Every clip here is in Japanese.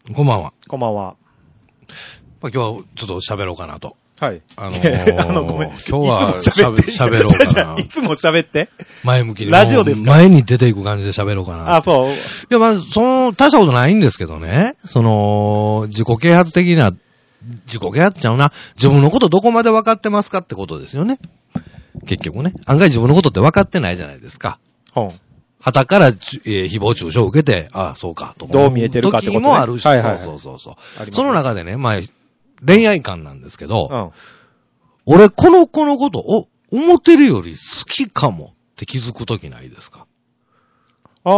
こんばんは。 こんばんは。 まあ、今日はちょっと喋ろうかなと。 はい。 ごめん。今日いはつも喋ろうかな。 いつも喋って。 前向きに。 ラジオですか？ 前に出ていく感じで喋ろうかな。 あ、そう。 いや、まあ、大したことないんですけどね。自己啓発的な、自己啓発ちゃうな。自分のことどこまで分かってますかってことですよね。結局ね。案外自分のことって分かってないじゃないですか。旗から、誹謗中傷を受けて、ああ、そうか、と。 どう見えてるかってことね。 時もあるし、 はいはいはい、 そう。その中でね、まあ、恋愛観なんですけど、 うん、 俺、この子のことを、思ってるより好きかもって気づくときないですか？ まあ、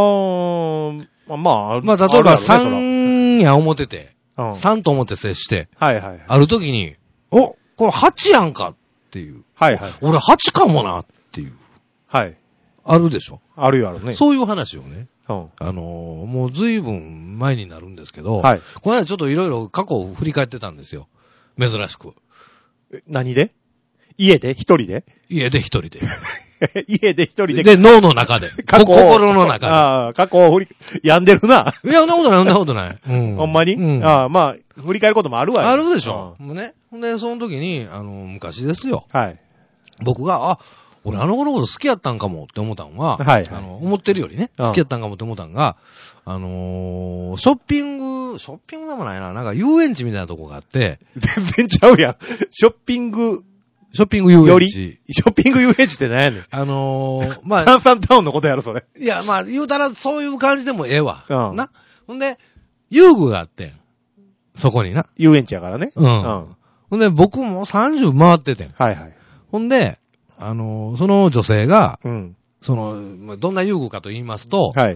例えば3や思ってて、 うん、 3と思って接して、 はいはい。 あるときに、これ8やんかっていう。 はいはい。 俺8かもなっていう。 はい。 あるでしょ？ あるよあるね。 そういう話をね。 うん。 もう随分前になるんですけど、 はい。 この間ちょっといろいろ過去を振り返ってたんですよ。珍しく。 何で？家で？一人で？ 家で一人で。 家で一人で。 で、脳の中で。心の中で。 ああ、過去を病んでるな。 いや、そんなことない。うん。 ほんまに？ うん。 ああ、まあ、振り返ることもあるわよ。 あるでしょ。もうね。で、その時に、昔ですよ。 はい。 僕が、俺あの子のこと好きやったんかもって思ったんは、 はい。 思ってるよりね、好きやったんかもって思ったんが、ショッピングでもないな、なんか遊園地みたいなとこがあって、 全然ちゃうやん。ショッピング遊園地。 ショッピング遊園地って何やねん。 まあ。 サンサンタウンのことやろ、それ。 いや、まあ、言うたらそういう感じでもええわ。 うん。 な。ほんで、遊具があってん。そこにな。 遊園地やからね。 うん。ほんで、僕も30回っててん。 はいはい。 ほんで、その女性が、 うん。 どんな遊具かと言いますと、 はい。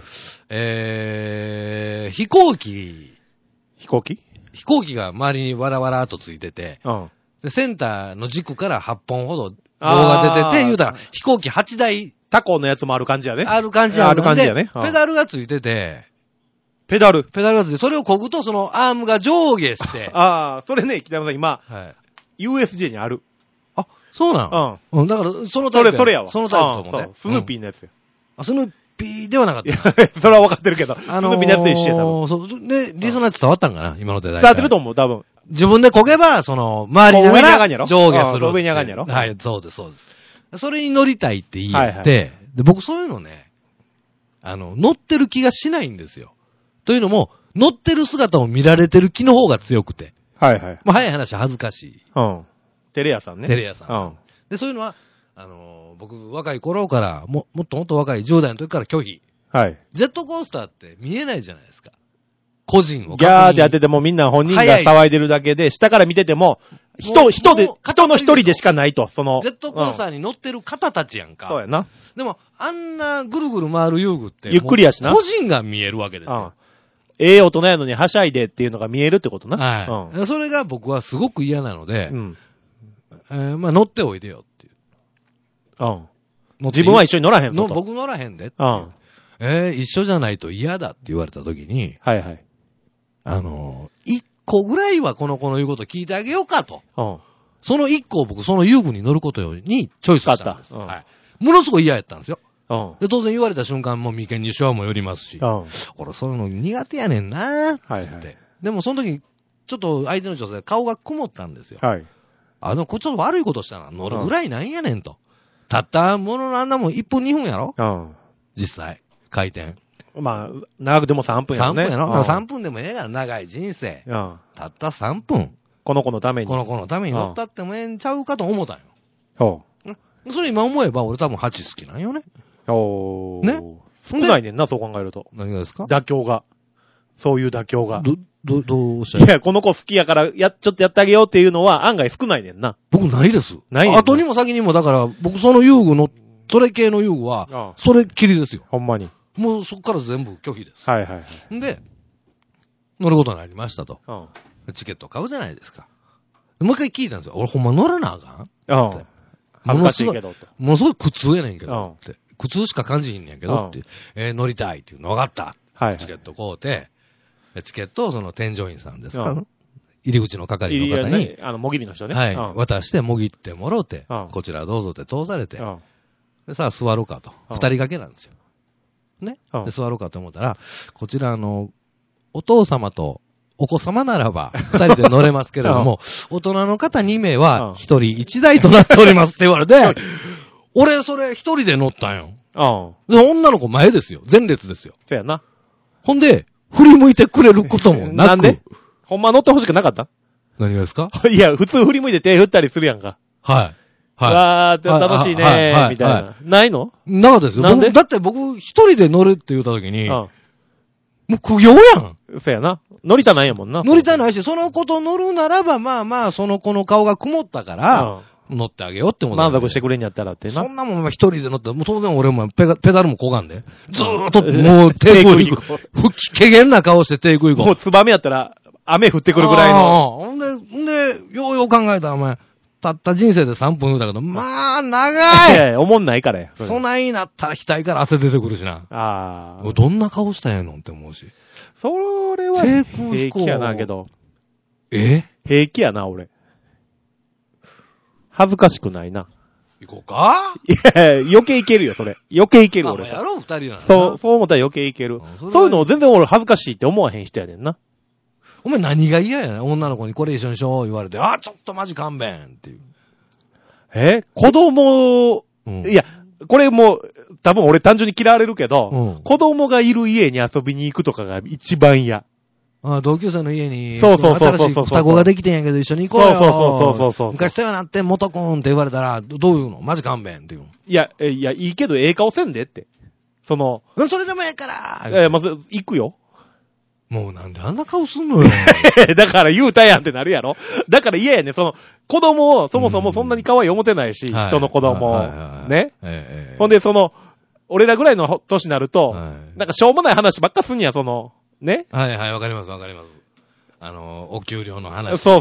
飛行機が周りにわらわらっとついてて、 うん。 で、センターの軸から8本ほど棒が出てて、言うたら飛行機8台。 タコのやつもある感じやね。 ある感じやある感じやね。 ペダルがついてて、 ペダルがついて、それを漕ぐとそのアームが上下して。 それね、北山さん今、はい、USJ にある。 あ、そうなの？うん。だから、そのタイプ。それやわ。 そのタイプともね。 スヌーピーのやつや。 スヌーピーではなかった。 それは分かってるけど。スヌーピーのやつで一緒や、多分。 そう。で、リスナー伝わったんかな今ので。 伝わってると思う、多分。 自分で漕げば、周りながら上下する。 上に上がんやろ？ はい、そうです。それに乗りたいって言って、で、僕そういうのね、乗ってる気がしないんですよ。というのも、乗ってる姿を見られてる気の方が強くて。 はいはい。 まあ、早い話恥ずかしい。 うん。テレ屋さんね。 テレ屋さん。うん。で、そういうのは、僕、若い頃から、もっと若い10代の時から拒否。 はい。 ジェットコースターって見えないじゃないですか。個人を。 ギャーって当ててもみんな本人が騒いでるだけで、下から見てても、人の一人でしかないと、 ジェットコースターに乗ってる方たちやんか。 そうやな。 でも、あんなぐるぐる回る遊具って、 ゆっくりやしな。 個人が見えるわけですよ。 大人やのにはしゃいでっていうのが見えるってことな。 はい。それが僕はすごく嫌なので、まあ乗っておいでよっていう。 自分は一緒に乗らへんぞと。 僕乗らへんで。一緒じゃないと嫌だって言われたときに、 はいはい。 一個ぐらいはこの子の言うこと聞いてあげようかと。その一個を僕その遊具に乗ることにチョイスしたんです。はい。ものすごい嫌やったんですよ。で、当然言われた瞬間も眉間にシワもよりますし、俺そういうの苦手やねんなーって。でもその時、ちょっと相手の女性顔が曇ったんですよ。 はい。 こっちょっと悪いことしたな。乗るぐらいなんやねんと。たったもののあんなもん1分2分やろ？実際。回転。 まあ、長くでも3分やろね。 3分やろ？ 3 分でもええがら長い人生。たった3分。 この子のために乗ったってもええんちゃうかと思ったんよ。それ今思えば俺多分8好きなんよね。ね？ 少ないねんな、そう考えると。 何がですか？ 妥協が。そういう妥協が。 どうおっしゃる？ いや、この子好きやから、ちょっとやってあげようっていうのは案外少ないねんな。 僕ないです。 ないねん。 後にも先にも、だから、僕その遊具の、それ系の遊具は、それっきりですよ。 ほんまに。 もうそこから全部拒否です。 はいはいはい。 んで、乗ることになりましたと。チケット買うじゃないですか。もう一回聞いたんですよ。俺ほんま乗らなあかんって。 恥ずかしいけどと。 ものすごい苦痛やねんけどって。苦痛しか感じひんねんけどって。乗りたいっていうの分かった。はい。チケット買うて、チケットをその添乗員さんですか、入り口の係の方に。 もぎりの人ね。 はい。渡してもぎってもろうて、こちらどうぞって通されて。で、さあ座ろうかと。二人掛けなんですよ。ね。で、座ろうかと思ったら、こちらお父様とお子様ならば、二人で乗れますけれども、大人の方2名は、一人1台となっておりますって言われて、俺、それ一人で乗ったんよ。で、女の子前ですよ。前列ですよ。 そうやな。 ほんで、振り向いてくれることもなく。 なんでほんま乗ってほしくなかった？ 何がですか？ いや、普通振り向いて手振ったりするやんか。 はい。はい。 わー、楽しいねー、みたいな。ないの？ なかったですよ。なんで？だって僕一人で乗るって言った時に、もう苦行やん。 そうやな。乗りたないやもんな。 乗りたないし、その子と乗るならば、まあまあ、その子の顔が曇ったから、乗ってあげようって思った。 満足してくれんやったらってな。 そんなもん一人で乗って、もう当然俺もペダルもこがんで。ずーっと、もう手食い行く。けげんな顔して手食い行こう。 もうツバメやったら、雨降ってくるぐらいの。 ほんで、ようよう考えたらお前、たった人生で3分言うたけど、まあ、長い。 いやいや、おもんないからや。 そないなったら額から汗出てくるしな。 ああ。 どんな顔したんやのって思うし。 それは、平気やな、けど。平気やな、俺。恥ずかしくないな。 行こうか？ いや、余計いけるよ、それ。余計いける、俺。 やろう、二人なの。 そう思ったら余計いける。そういうのを全然俺恥ずかしいって思わへん人やねんな。 お前何が嫌やねん。女の子にこれ一緒にしよう言われて、ちょっとマジ勘弁っていう。 子供、いや、これもう、多分俺単純に嫌われるけど、子供がいる家に遊びに行くとかが一番嫌。 同級生の家に、 新しい双子ができてんやけど一緒に行こうよ。 そう。 昔世話なって元コンって言われたら、どういうのマジ勘弁っていう。 いや、いいけど顔せんでって。それでもええから。 まず、行くよ。 もうなんであんな顔すんのよ。 だから言うたやんってなるやろ。だから嫌やね。子供をそもそもそんなに可愛い思ってないし、人の子供を。ね。ほんで俺らぐらいの年になると、なんかしょうもない話ばっかすんや、ね。 はいはい、わかります。お給料の話。 そう。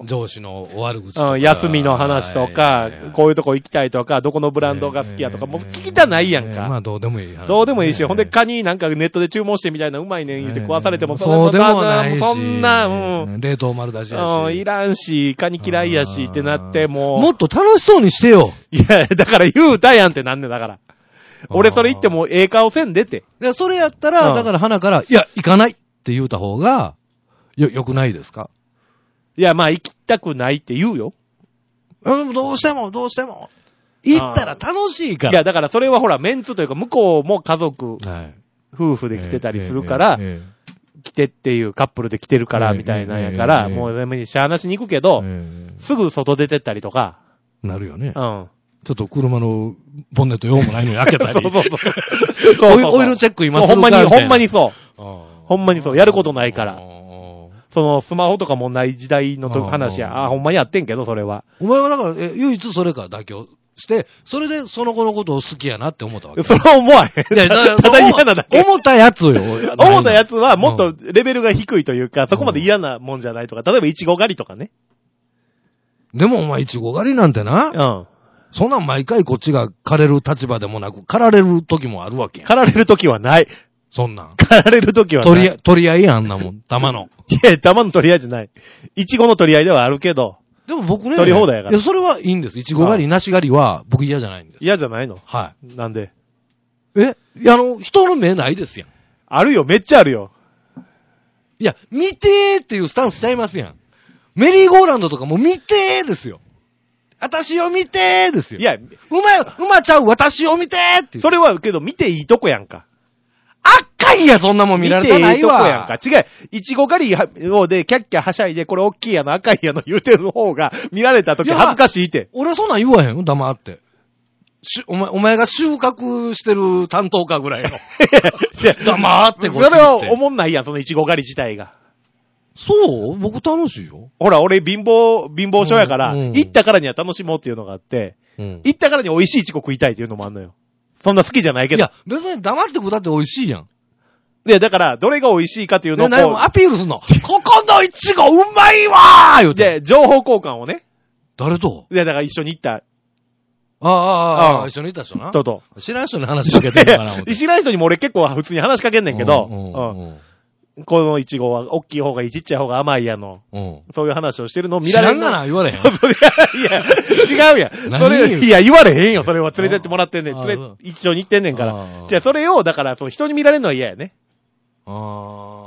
上司のお悪口とか。 休みの話とか、こういうとこ行きたいとか、どこのブランドが好きやとか、もう聞きたないやんか。 まあどうでもいい話。 どうでもいいし、ほんでカニなんかネットで注文してみたいなうまいねん言うて食わされても、 そうでもないし。 そんな、 冷凍丸出しやし。いらんし、カニ嫌いやしってなってもっと楽しそうにしてよ。 いや、だから言うたやんってなんねんだから。俺それ言っても顔せんでって。 それやったら、だから花から、いや、行かないって言うた方が、よくないですか？ いや、まあ行きたくないって言うよ。 どうしても。行ったら楽しいから。 いや、だからそれはほら、メンツというか、向こうも家族、夫婦で来てたりするから、来てっていうカップルで来てるから、みたいなんやから、もう全部にしゃーなしに行くけど、すぐ外出てったりとか。 なるよね。ちょっと車のボンネット用もないのに開けたり。オイルチェック今するから。 ほんまにそう。ほんまにそう。やることないから。スマホとかもない時代の話や。ほんまにやってんけど、それは。 お前はだから、唯一それから妥協して、それでその子のことを好きやなって思ったわけ。 それは思わへん。ただ嫌なだけ。 思ったやつよ。 思ったやつはもっとレベルが低いというか、そこまで嫌なもんじゃないとか、例えばイチゴ狩りとかね。 でもお前イチゴ狩りなんてな。そんなん毎回こっちが狩れる立場でもなく、狩られる時もあるわけやん。 狩られる時はない。 そんなん。 狩られる時はない。 取り合いやん、あんなもん。玉の。 いや、玉の取り合いじゃない。イチゴの取り合いではあるけど。 でも僕ね。 取り放題やから。 いや、それはいいんです。イチゴ狩り、梨狩りは僕嫌じゃないんです。 嫌じゃないの？ はい。 なんで？ 人の目ないですやん。 あるよ、めっちゃあるよ。 いや、見てーっていうスタンスちゃいますやん。メリーゴーランドとかも見てーですよ。私を見てーですよ。 いや、 馬ちゃう私を見てーって。 それはけど見ていいとこやんか。 赤いや、そんなもん見られたないわ。 見ていいとこやんか。違う。イチゴ狩りをで、キャッキャはしゃいで、これ大きいやの赤いやの言うてる方が、見られた時恥ずかしいって。 俺そんなん言わへん黙って。お前が収穫してる担当かぐらいの。黙ってこっちそれは思んないやん、そのイチゴ狩り自体が。 そう僕楽しいよ。 ほら、俺貧乏症やから、行ったからには楽しもうっていうのがあって、行ったからに美味しいイチゴ食いたいっていうのもあんのよ。そんな好きじゃないけど。 いや、別に黙って食ったって美味しいやん。 いや、だから、どれが美味しいかっていうのを。 何もアピールすんの。ここのイチゴうまいわー言うて。 で、情報交換をね。 誰と？ いや、だから一緒に行った。 一緒に行った人な。 と。 知らん人に話しかけてんのかな。 知らん人にも俺結構普通に話しかけんねんけど、このイチゴは大きい方がいい、ちっちゃい方が甘いやの。そういう話をしてるのを見られる。 知らんがな、言われへん。 いや、違うやん。いや、言われへんよ、それは連れてってもらってんねん。一緒に行ってんねんから。じゃあ、それを、だから、人に見られるのは嫌やね。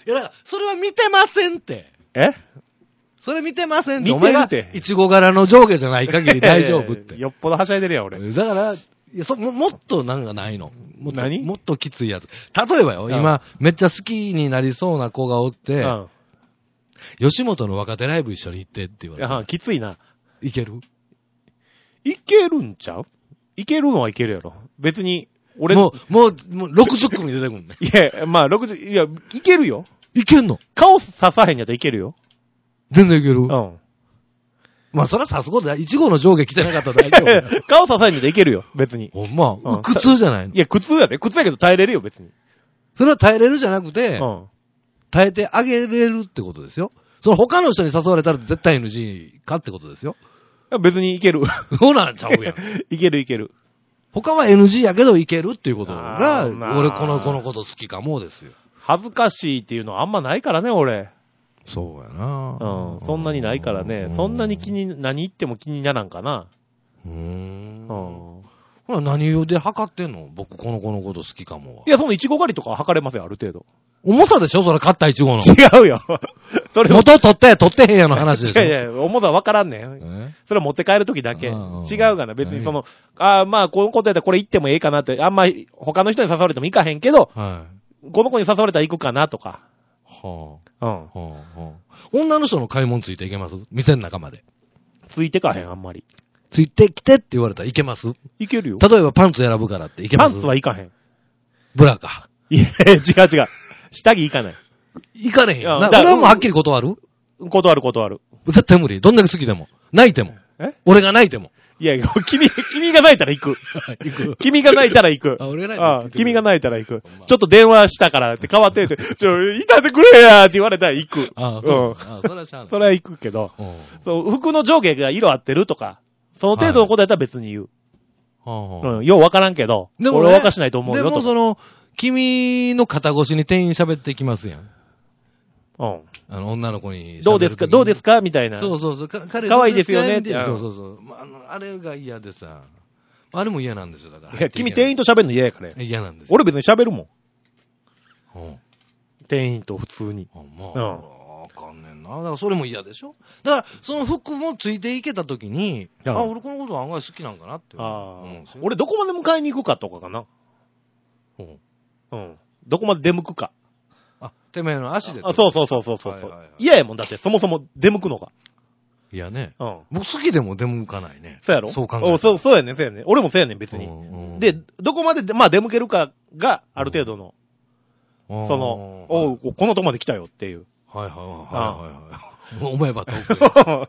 いや、だから、それは見てませんって。それ見てませんって。お前が、いちご柄の上下じゃない限り大丈夫って。 よっぽどはしゃいでるやん、俺。 だから、もっとなんかないの。もっときついやつ。例えばよ、今、めっちゃ好きになりそうな子がおって、吉本の若手ライブ一緒に行ってって言われた。 きついな。 いけるんちゃう？いけるのはいけるやろ。別に、俺もう60組出てくるね。 いや、まあ60、いや、いけるよ。 いけんの？ 顔刺さへんやったらいけるよ。 全然いける？まあ、それはさすがだ。1号の上下着てなかったら大丈夫。 顔刺さへんやったらいけるよ、別に。 まあ、苦痛じゃないの？ いや、苦痛やで。苦痛やけど耐えれるよ、別に。 それは耐えれるじゃなくて、耐えてあげれるってことですよ。その他の人に誘われたら絶対 NG かってことですよ。 別にいける。 そうなんちゃうやん。 いける。 他は NG やけどいけるっていうことが、俺このこと好きかもですよ。 恥ずかしいっていうのはあんまないからね、俺。 そうやな。 そんなにないからね。そんなに何言っても気にならんかな。 ほら、何で測ってんの？僕、この子のこと好きかもは。 いや、そのイチゴ狩りとかは測れますよ、ある程度。 重さでしょ？それ買ったイチゴの。 違うよ。 それ元取ってへんやの話でしょ。 いや、重さ分からんねん。それは持って帰るときだけ。違うかな、別にその、まあ、このことやったらこれ言ってもええかなって、あんまり他の人に誘われても行かへんけど、この子に誘われたら行くかなとか。 女の人の買い物ついていけます？店の中まで。 ついてかへん、あんまり。 ついてきてって言われたらいけます？ いけるよ。 例えばパンツ選ぶからっていけます？ パンツはいかへん。 ブラか。 いや、違う。下着いかない。 いかれへんよ。それはもうはっきり断る？ 断る。 絶対無理。どんだけ好きでも。泣いても。俺が泣いても。 いや、君が泣いたら行く。君が泣いたら行く。 俺が泣いたら君が泣いたら行く。ちょっと電話したからって変わってて、いたってくれやって言われたら行く。 それはしゃあない。 それは行くけど、服の上下が色合ってるとか、その程度のことやったら別に言う。ようわからんけど、俺はわかしないと思うよ。 でも君の肩越しに店員喋ってきますやん。女の子に。 どうですかみたいな。 そう。 彼可愛いですよねって。 そう。あれが嫌でさ。あれも嫌なんですよ、だから。 いや、君店員と喋るの嫌やから。 嫌なんですよ。俺別に喋るもん。店員と普通に。 わかんねんな。だからそれも嫌でしょ？だから、その服もついていけたときに、俺このこと案外好きなんかなって。 俺どこまで迎えに行くかとかかな。どこまで出向くか。 てめえの足で。 そう。嫌やもん、だって、そもそも出向くのが。 いやね。僕好きでも出向かないね。 そうやろ？ そう考える。 そうやね。俺もそうやねん、別に。で、どこまで、まあ出向けるかが、ある程度の、このとこまで来たよっていう。 はい。思えば遠く。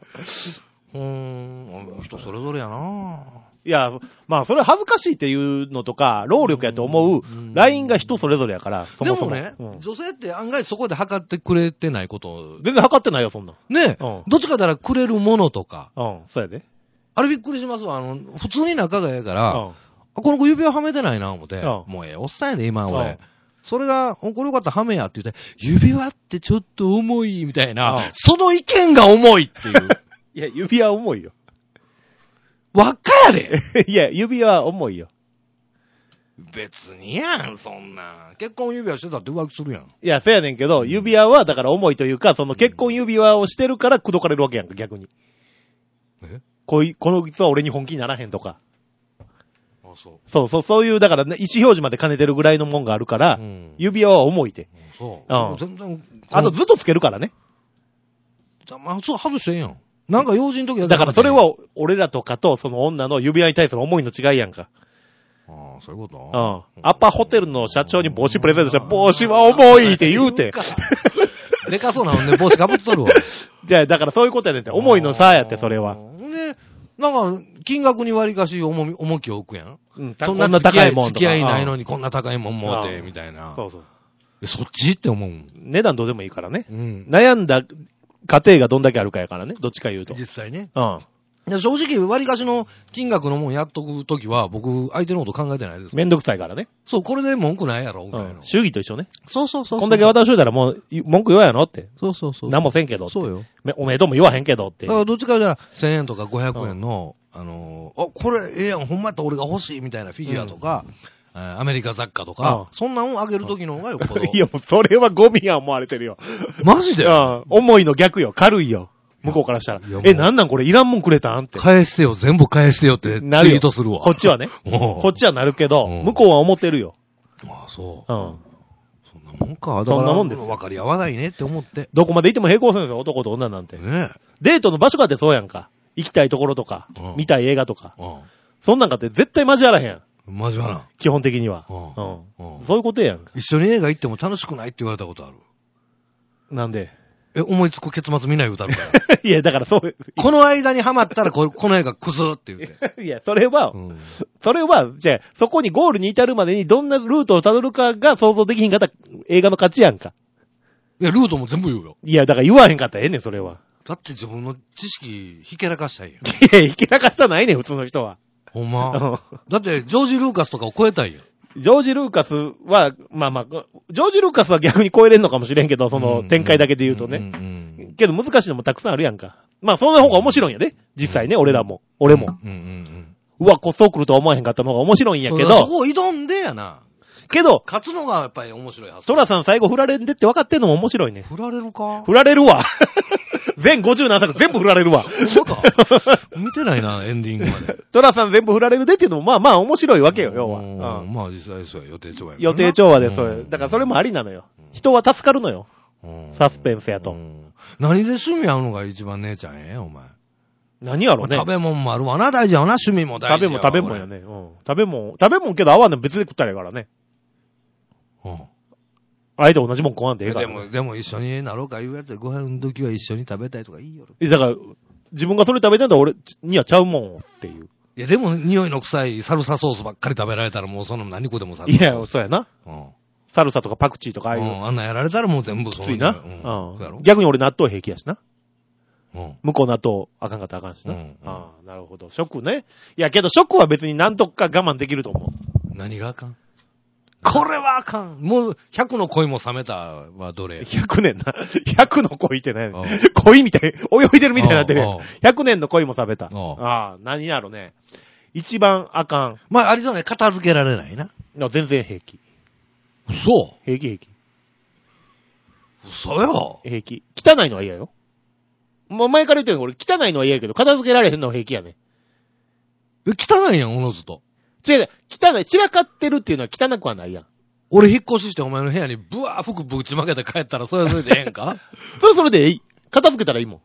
人それぞれやな。 いや、まあ、それ恥ずかしいっていうのとか、労力やと思う、ラインが人それぞれやから、そもそも。 でもね、女性って案外そこで測ってくれてないこと。 全然測ってないよ、そんな。 ねどっちかだらくれるものとか。 そうやで。 あれびっくりしますわ。普通に仲がええから、この子指輪はめてないな、思って。もうおっさんやで、今、俺。それが、これよかったらはめやって言って、指輪ってちょっと重い、みたいな、その意見が重いっていう。 いや、指輪重いよ。 輪っかやでいや、指輪重いよ。 別にやん、そんな。結婚指輪してたって浮気するやん。 いや、そうやねんけど、指輪はだから重いというか、その結婚指輪をしてるから口説かれるわけやんか、逆に。この実は俺に本気にならへんとか。そういう、だから、ね、意思表示まで兼ねてるぐらいのもんがあるから、指輪は重いて。全然。あとずっとつけるからね。 そう、外してんやん。なんか用事の時だからそれは、俺らとかとその女の指輪に対する思いの違いやんか。 そういうことアパホテルの社長に帽子プレゼントしたら、帽子は重いって言うて。 でかそうなのね、帽子かぶっとるわ。 じゃあ、だからそういうことやねんって、重いのさやって、それは。 ね、なんか、金額に割りかし重きを置くやん。 そんな高いもんとか。 付き合いないのにこんな高いもん持って、みたいな。そう。そっちって思う。 値段どうでもいいからね。悩んだ家庭がどんだけあるかやからね。どっちか言うと。 実際ね。正直、割りかしの金額のもんやっとくときは、僕、相手のこと考えてないです。 めんどくさいからね。 そう、これで文句ないやろ、みたいな。 主義と一緒ね。 そう。 こんだけ渡しといたらもう、文句言わんやろって。 そう。 何もせんけど。 そうよ。 おめでとうも言わへんけどって。 だからどっちかじゃ1000円とか500円の、これええやん、ほんまやったら俺が欲しいみたいなフィギュアとか、 アメリカ雑貨とか、そんなんをあげるときの方がよっぽど。 いや、もうそれはゴミや思われてるよ。 マジで？ 重いの逆よ。軽いよ。向こうからしたら。なんなんこれいらんもんくれたんって。 返してよ、全部返してよってツイートするわ。 こっちはね。こっちはなるけど、向こうは思ってるよ。 ああ、そう。そんなもんか。だからそんなもんです。分かり合わないねって思って。 どこまで行っても平行するんですよ、男と女なんて。ね。デートの場所かってそうやんか。行きたいところとか、見たい映画とか。そんなんかって絶対交わらへん。 交わらん。 基本的には。そういうことやん。 一緒に映画行っても楽しくないって言われたことある。 なんで？ 思いつく結末見ない歌るから。 いや、だからそう。 この間にハマったらこの映画クズって言うて。いや、それは、じゃあ、そこにゴールに至るまでにどんなルートをたどるかが想像できひんかった映画の勝ちやんか。 いや、ルートも全部言うよ。 いや、だから言わへんかったらええねん、それは。 だって自分の知識、ひけらかしたいよ。 いや、ひけらかしたないねん、普通の人は。 ほんま。だって、ジョージ・ルーカスとかを超えたいよ。 ジョージ・ルーカスは、まあまあ、ジョージ・ルーカスは逆に超えれんのかもしれんけど、その展開だけで言うとね。けど難しいのもたくさんあるやんか。まあ、そんな方が面白いんやで。実際ね、俺らも。俺も。うわ、そう来るとは思わへんかったのが面白いんやけど。 そこを挑んでやな。 けど、 勝つのがやっぱり面白いはず。 トラさん最後振られんでって分かってんのも面白いね。 振られるか？ 振られるわ。全50何作全部振られるわ。 そうか。見てないな、エンディングまで。 トラさん全部振られるでっていうのも、まあまあ面白いわけよ、要は。 まあ実際そうや、予定調和や。 予定調和でそうや。だからそれもありなのよ。人は助かるのよ。サスペンスやと。 何で趣味合うのが一番姉ちゃんお前。 何やろね。 食べ物もあるわな、大事やわな、趣味も大事やわ。 食べ物やね。食べ物けど合わんの別で食ったらいいからね。あえて同じもん食わんでええから。 でも一緒になろうか言うやつでご飯の時は一緒に食べたいとかいいよ。 だから、自分がそれ食べたんだ俺にはちゃうもんっていう。 いやでも匂いの臭いサルサソースばっかり食べられたらもうその何個でもサルサ。いや、そうやな。サルサとかパクチーとかああいう。 あんなやられたらもう全部そう。 きついな。逆に俺納豆平気やしな。向こう納豆あかんかったらあかんしな。ああ、なるほど。食ね。いやけど食は別に何とか我慢できると思う。 何があかん？これはあかん。もう、100の恋も冷めたはどれ？ 100 年な。100の恋ってね。恋みたい、泳いでるみたいになってる。100年の恋も冷めた。ああ、何やろね。一番あかん。 まあ、ありそうね。片付けられないな。 全然平気。 嘘？ 平気。 嘘よ。 平気。汚いのは嫌よ。もう前から言ってるけど、俺汚いのは嫌やけど、片付けられへんのは平気やね。 汚いやん、おのずと。 違う、汚い。散らかってるっていうのは汚くはないやん。 俺引っ越ししてお前の部屋にブワー服ぶちまけて帰ったらそれはそれでええんか？ それでいい。片付けたらいいもん。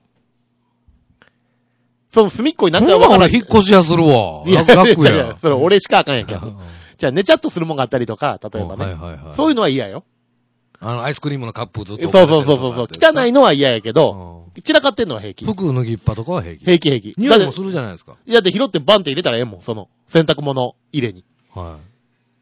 その隅っこになったら分からん。引っ越し屋するわ。 いや、それ俺しかあかんやんけど。じゃあ寝ちゃっとするもんがあったりとか、例えばね。そういうのは嫌よ。 アイスクリームのカップずっと。 そう。汚いのは嫌やけど、散らかってんのは平気。 服脱ぎっぱとかは平気。 平気。 匂いもするじゃないですか。 だって拾ってバンって入れたらええもん、その、洗濯物入れに。 はい。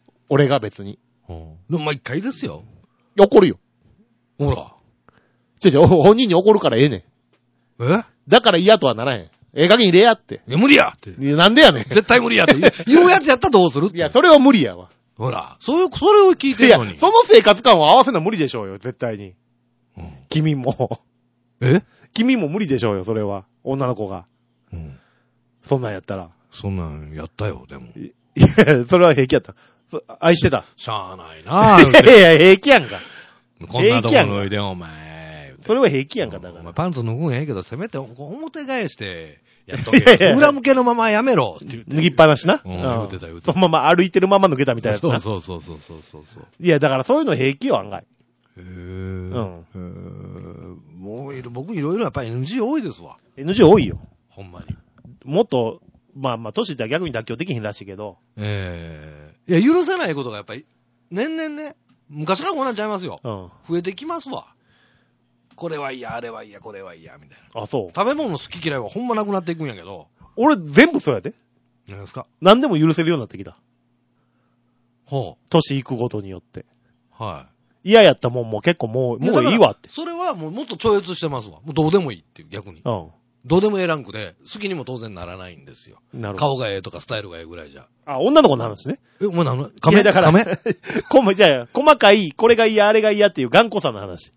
俺が別に。 でもまあ一回ですよ。 怒るよ。 ほら。 本人に怒るからええねん。だから嫌とはならへん。加減入れやって。 無理やって。 なんでやねん。 絶対無理やって。言うやつやったらどうする？ いや、それは無理やわ。 ほら。それを聞いてるのに。 いや、その生活感を合わせるのは無理でしょうよ、絶対に。君も。君も無理でしょうよ、それは。女の子が。そんなんやったら。 そんなんやったよ、でも。 いや、それは平気やった。愛してた。 しゃあないなぁ。 いや、平気やんか。 こんなとこ脱いでお前。 それは平気やんか、だから。 パンツ脱ぐんやけど、せめて表返して、やっとけ。裏向けのままやめろって言って。 脱ぎっぱなしな。 言ってた。 そのまま歩いてるまま脱げたみたいな。 そう。 いや、だからそういうの平気よ、案外。 僕いろいろやっぱり NG 多いですわ。 NG 多いよ。 ほんまに。 もっと、まあ、年いったら逆に妥協できへんらしいけど。 いや、許せないことがやっぱり、年々ね、昔からこうなっちゃいますよ。増えてきますわ。これは嫌、あれは嫌、これは嫌、みたいな。 あ、そう。 食べ物の好き嫌いはほんまなくなっていくんやけど。 俺全部そうやで。 何ですか？ 何でも許せるようになってきた。 ほう。 年いくごとによって。 はい。 嫌やったもんも結構もういいわって。 それはもっと超越してますわ。もうどうでもいいっていう逆に。どうでもええランクで、好きにも当然ならないんですよ。なるほど。顔がええとかスタイルがええぐらいじゃ。 女の子の話ね。 お前何の亀だから。じゃあ、細かい、これが嫌、あれが嫌っていう頑固さの話。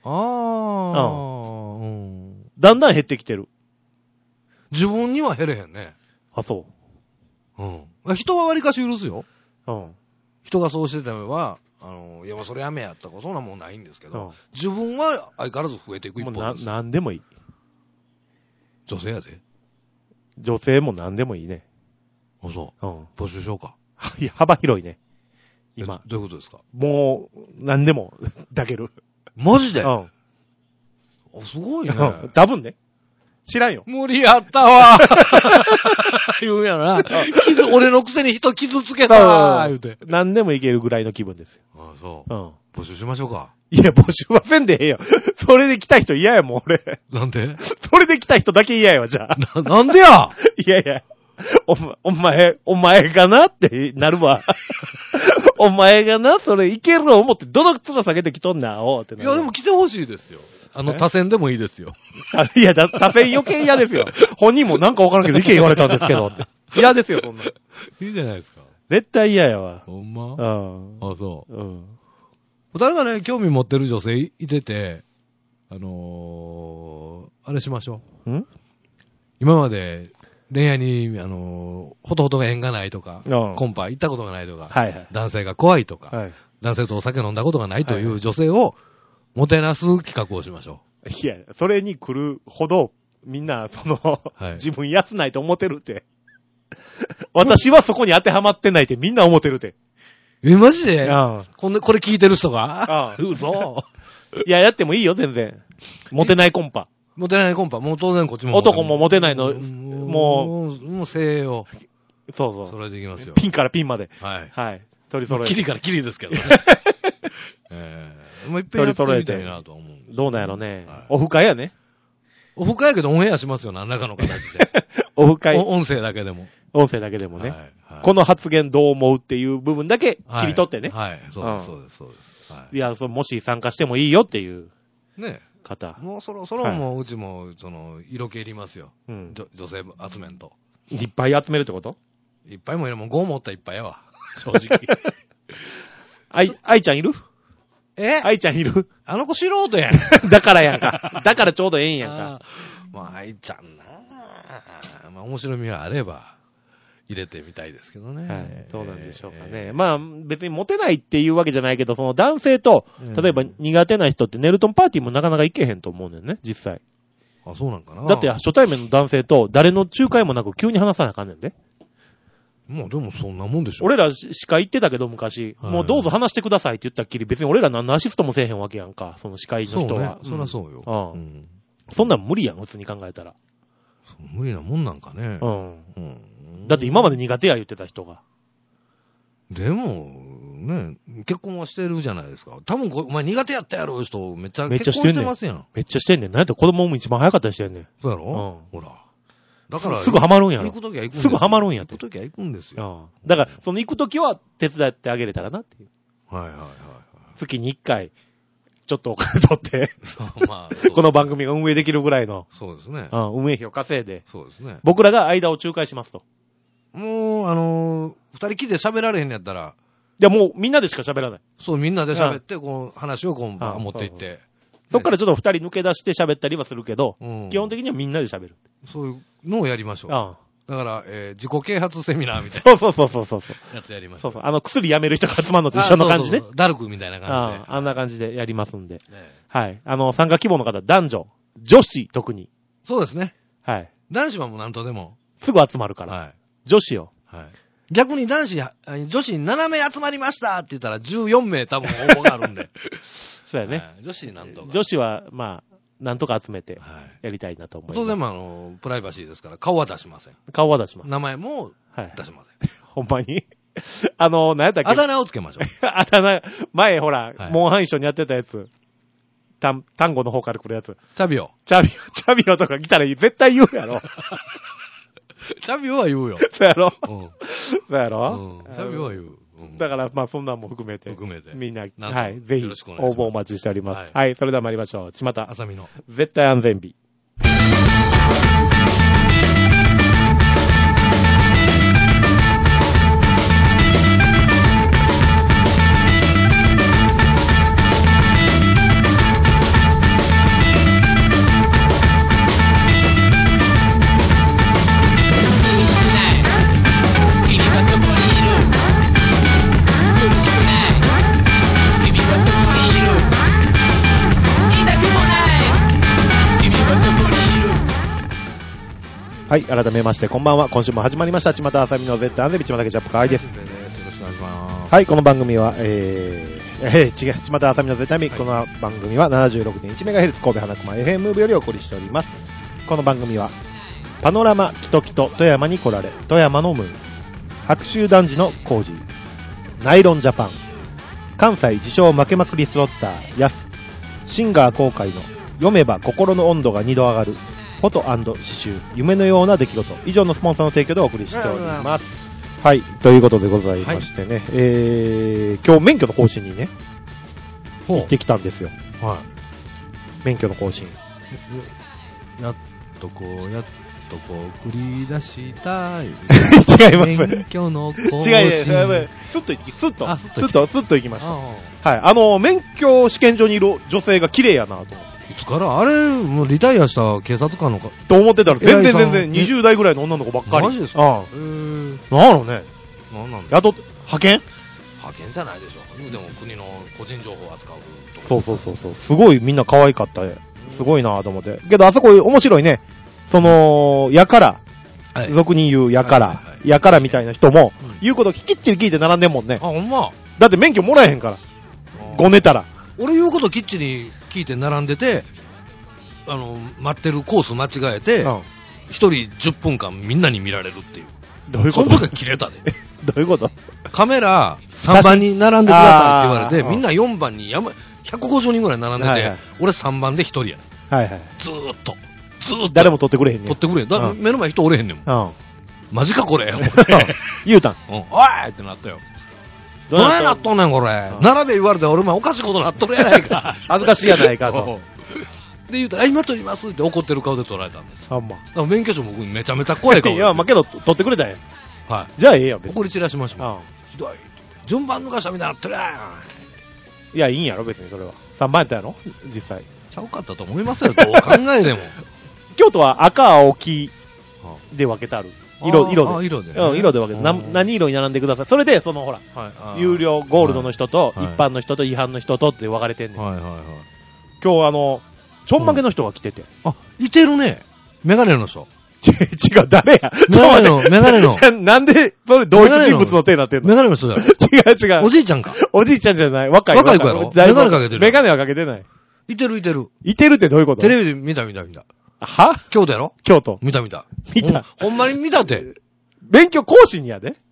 だんだん減ってきてる。 自分には減れへんね。 あ、そう。 人は割かし許すよ。 人がそうしてたのは、いや、それやめやったか、そんなもんないんですけど、自分は相変わらず増えていく一方です。 なんでもいい。 女性やで。 女性もなんでもいいね。 あ、そう。募集しようか。 いや、幅広いね。今。 どういうことですか？ もう、なんでも、抱ける。 マジで？すごいね。 多分ね。知らんよ。 無理やったわ。言うんやな。俺のくせに人傷つけたわ。言うて。 何でもいけるぐらいの気分ですよ。 ああ、そう。募集しましょうか。 いや、募集はせんでええよ。それで来た人嫌やもん、俺。 なんで？ それで来た人だけ嫌やわ、じゃあ。なんでや？ いやいや。お前がなってなるわ。お前がな、それいけるの思って、どの面下げてきとんねん、ってなる。 いや、でも来てほしいですよ。他選でもいいですよ。 いや、他選余計嫌ですよ。本人もなんかわからんけど、意見言われたんですけど、って。嫌ですよ、そんな。いいじゃないですか。 絶対嫌やわ。 ほんま？あ、そう。誰がね、興味持ってる女性いてて、あれしましょう。今まで、恋愛に、ほとほとが縁がないとか、コンパ行ったことがないとか、男性が怖いとか、男性とお酒飲んだことがないという女性を、もてなす企画をしましょう。いや、それに来るほど、みんな、自分安ないと思ってるって。私はそこに当てはまってないってみんな思ってるって。 マジで？これ聞いてる人が？嘘。 いや、やってもいいよ、全然。モテないコンパ。 モテないコンパ。もう当然こっちも。 男もモテないの、もう精鋭を。 そう。 それでいきますよ。 ピンからピンまで。 はい。 取り揃えて。 キリからキリですけどね。もう一遍やってみたいなと思う。 どうなんやろね。オフ会やね。 オフ会やけどオンエアしますよ、何らかの形で。 オフ会。 音声だけでも。 音声だけでもね。この発言どう思うっていう部分だけ切り取ってね。 はい。そうです。 いや、もし参加してもいいよっていう。 ね。 方。 もうそろそろもううちも、色気いりますよ。女性集めんと。 いっぱい集めるってこと？ いっぱいもいる。もう5持ったらいっぱいやわ。 正直。愛ちゃんいる？愛ちゃんいる？ あの子素人やん。だからやんか。だからちょうどええんやんか。 まあ、愛ちゃんなまあ、面白みがあれば、入れてみたいですけどね。 はい。そうなんでしょうかね。まあ、別にモテないっていうわけじゃないけど、その男性と、例えば苦手な人ってネルトンパーティーもなかなか行けへんと思うねんね、実際。 あ、そうなんかな。 だって初対面の男性と誰の仲介もなく急に話さなあかんねんで。 もうでもそんなもんでしょ。 俺ら司会行ってたけど昔、もうどうぞ話してくださいって言ったっきり別に俺ら何のアシストもせえへんわけやんか、その司会の人は。 そりゃそうよ。 そんなん無理やん、普通に考えたら。 無理なもんなんかね。 だって今まで苦手や言ってた人が。 でも、ね、結婚はしてるじゃないですか。多分お前苦手やったやろ、人。めっちゃ結婚してますやん。 めっちゃしてんねん。なんやったら子供も一番早かったりしてんねん。 そうやろ？ほら。だから、 すぐハマるんやろ。 行くときは行くんですよ。 すぐハマるんやって。 行くときは行くんですよ。 だから、その行くときは手伝ってあげれたらなっていう。 はい。 月に1回、ちょっとお金取って、この番組が運営できるぐらいの。 そうですね。 運営費を稼いで。 そうですね。 僕らが間を仲介しますと。 もう、二人きりで喋られへんやったら。 いや、もうみんなでしか喋らない。 そう、みんなで喋って、こう、話を持っていって。 そっからちょっと二人抜け出して喋ったりはするけど、基本的にはみんなで喋る。 そういうのをやりましょう。だから、自己啓発セミナーみたいな。 そう。 やつやりましょう。 そう。薬やめる人が集まるのと一緒の感じね。 ダルクみたいな感じで。 あんな感じでやりますんで。はい。参加希望の方、男女、女子特に。 そうですね。 はい。 男子はもう何とでも。 すぐ集まるから。はい。女子よ。 はい。逆に女子7名集まりましたって言ったら14名多分応募があるんで。 そうやね。 女子なんとか。 女子は、まあ、なんとか集めて、やりたいなと思います。 当然プライバシーですから、顔は出しません。 顔は出します。 名前も出しません。 ほんまに何やったっけあだ名をつけましょう。 あだ名、前ほら、モンハン一緒にやってたやつ。単語の方から来るやつ。 チャビオとか来たら絶対言うやろ。 チャビオは言うよ。 そうやろそうやろチャビオは言う。 だから、まあ、そんなんも含めて。みんな、はい。ぜひ、応募お待ちしております。 はい。それでは参りましょう。ちまた。 あさみの。 絶対安全日。 はい、改めましてこんばんは。今週も始まりました巷あさみの絶対安全道までジャップ会です。 よろしくお願いします。 はい、この番組は巷あさみの絶対この番組は 76.1MHz 神戸花熊 FM ムーブよりお送りしております。この番組はパノラマキトキト富山に来られ富山のムーン、白州男児のコージー、ナイロンジャパン、関西自称負けまくりスロッターヤス、シンガー公開の読めば心の温度が2度上がるフォト&刺繍夢のような出来事、以上のスポンサーの提供でお送りしております。はい、ということでございましてね、はい、今日免許の更新にね行ってきたんですよ。はい、免許の更新やっとこう繰り出したい違います。 免許の更新違う、スッと行きました。はい、免許試験場にいる女性が綺麗やなと思って。 いつからあれ、もうリタイアした警察官のかと思ってたら、全然、20代ぐらいの女の子ばっかり。 マジですか？なんだろうね。 なんなんだ派遣じゃないでしょう。でも国の個人情報を扱うとこ。そう。すごいみんな可愛かった。すごいなと思って。けど、あそこ面白いね。やから、はい、俗に言うやから、やからみたいな人も、言うこときっちり聞いて並んでんもんね。 あ、ほんま。 だって免許もらえへんから。ごねたら。 俺言うこときっちり聞いて並んでて、待ってるコース間違えて、一人10分間みんなに見られるっていう。 どういうこと？ その時は切れたで。 どういうこと？ カメラ3番に並んでくださいって言われて、みんな4番に150人ぐらい並んでて、はいはい、俺3番で1人や。 はいはい。 ずーっと。 誰も撮ってくれへんねん。 撮ってくれへん。だ目の前人おれへんねんもん。マジかこれ。 言うたん。 おいってなったよ。どないなっとんねんこれ。並べ言われて俺もおかしいことなっとるやないか。 恥ずかしいやないかと。 で言うたら、今撮りますって怒ってる顔で撮られたんです。 あんま。 だから免許証もめちゃめちゃ怖い顔です。 いや、まあけど撮ってくれたんや。 はい。 じゃあええやん。 怒り散らしました。ひどい。順番抜かしたみたいになってるやん。 いや、いいんやろ別にそれは。3番やったやろ実際。 ちゃうかったと思いますよ、どう考えても。 京都は赤、青、黄で分けてある。色で。 色で。 うん、色で分けて、何色に並んでください。それで、ほら、有料ゴールドの人と、一般の人と違反の人とって分かれてんねん。今日ちょんまげの人が来てて。 あ、いてるね。メガネの人。 違う、誰や。 メガネの。 なんで、それ同一人物の手になってんの？ メガネの人だよ。 違う。 おじいちゃんか。 おじいちゃんじゃない。若い子やろ？メガネかけてる。 メガネはかけてない。 いてる。いてるってどういうこと？ テレビで見た。 は？ 京都やろ？ 京都。 見た。ほんまに見たって。 免許更新やで。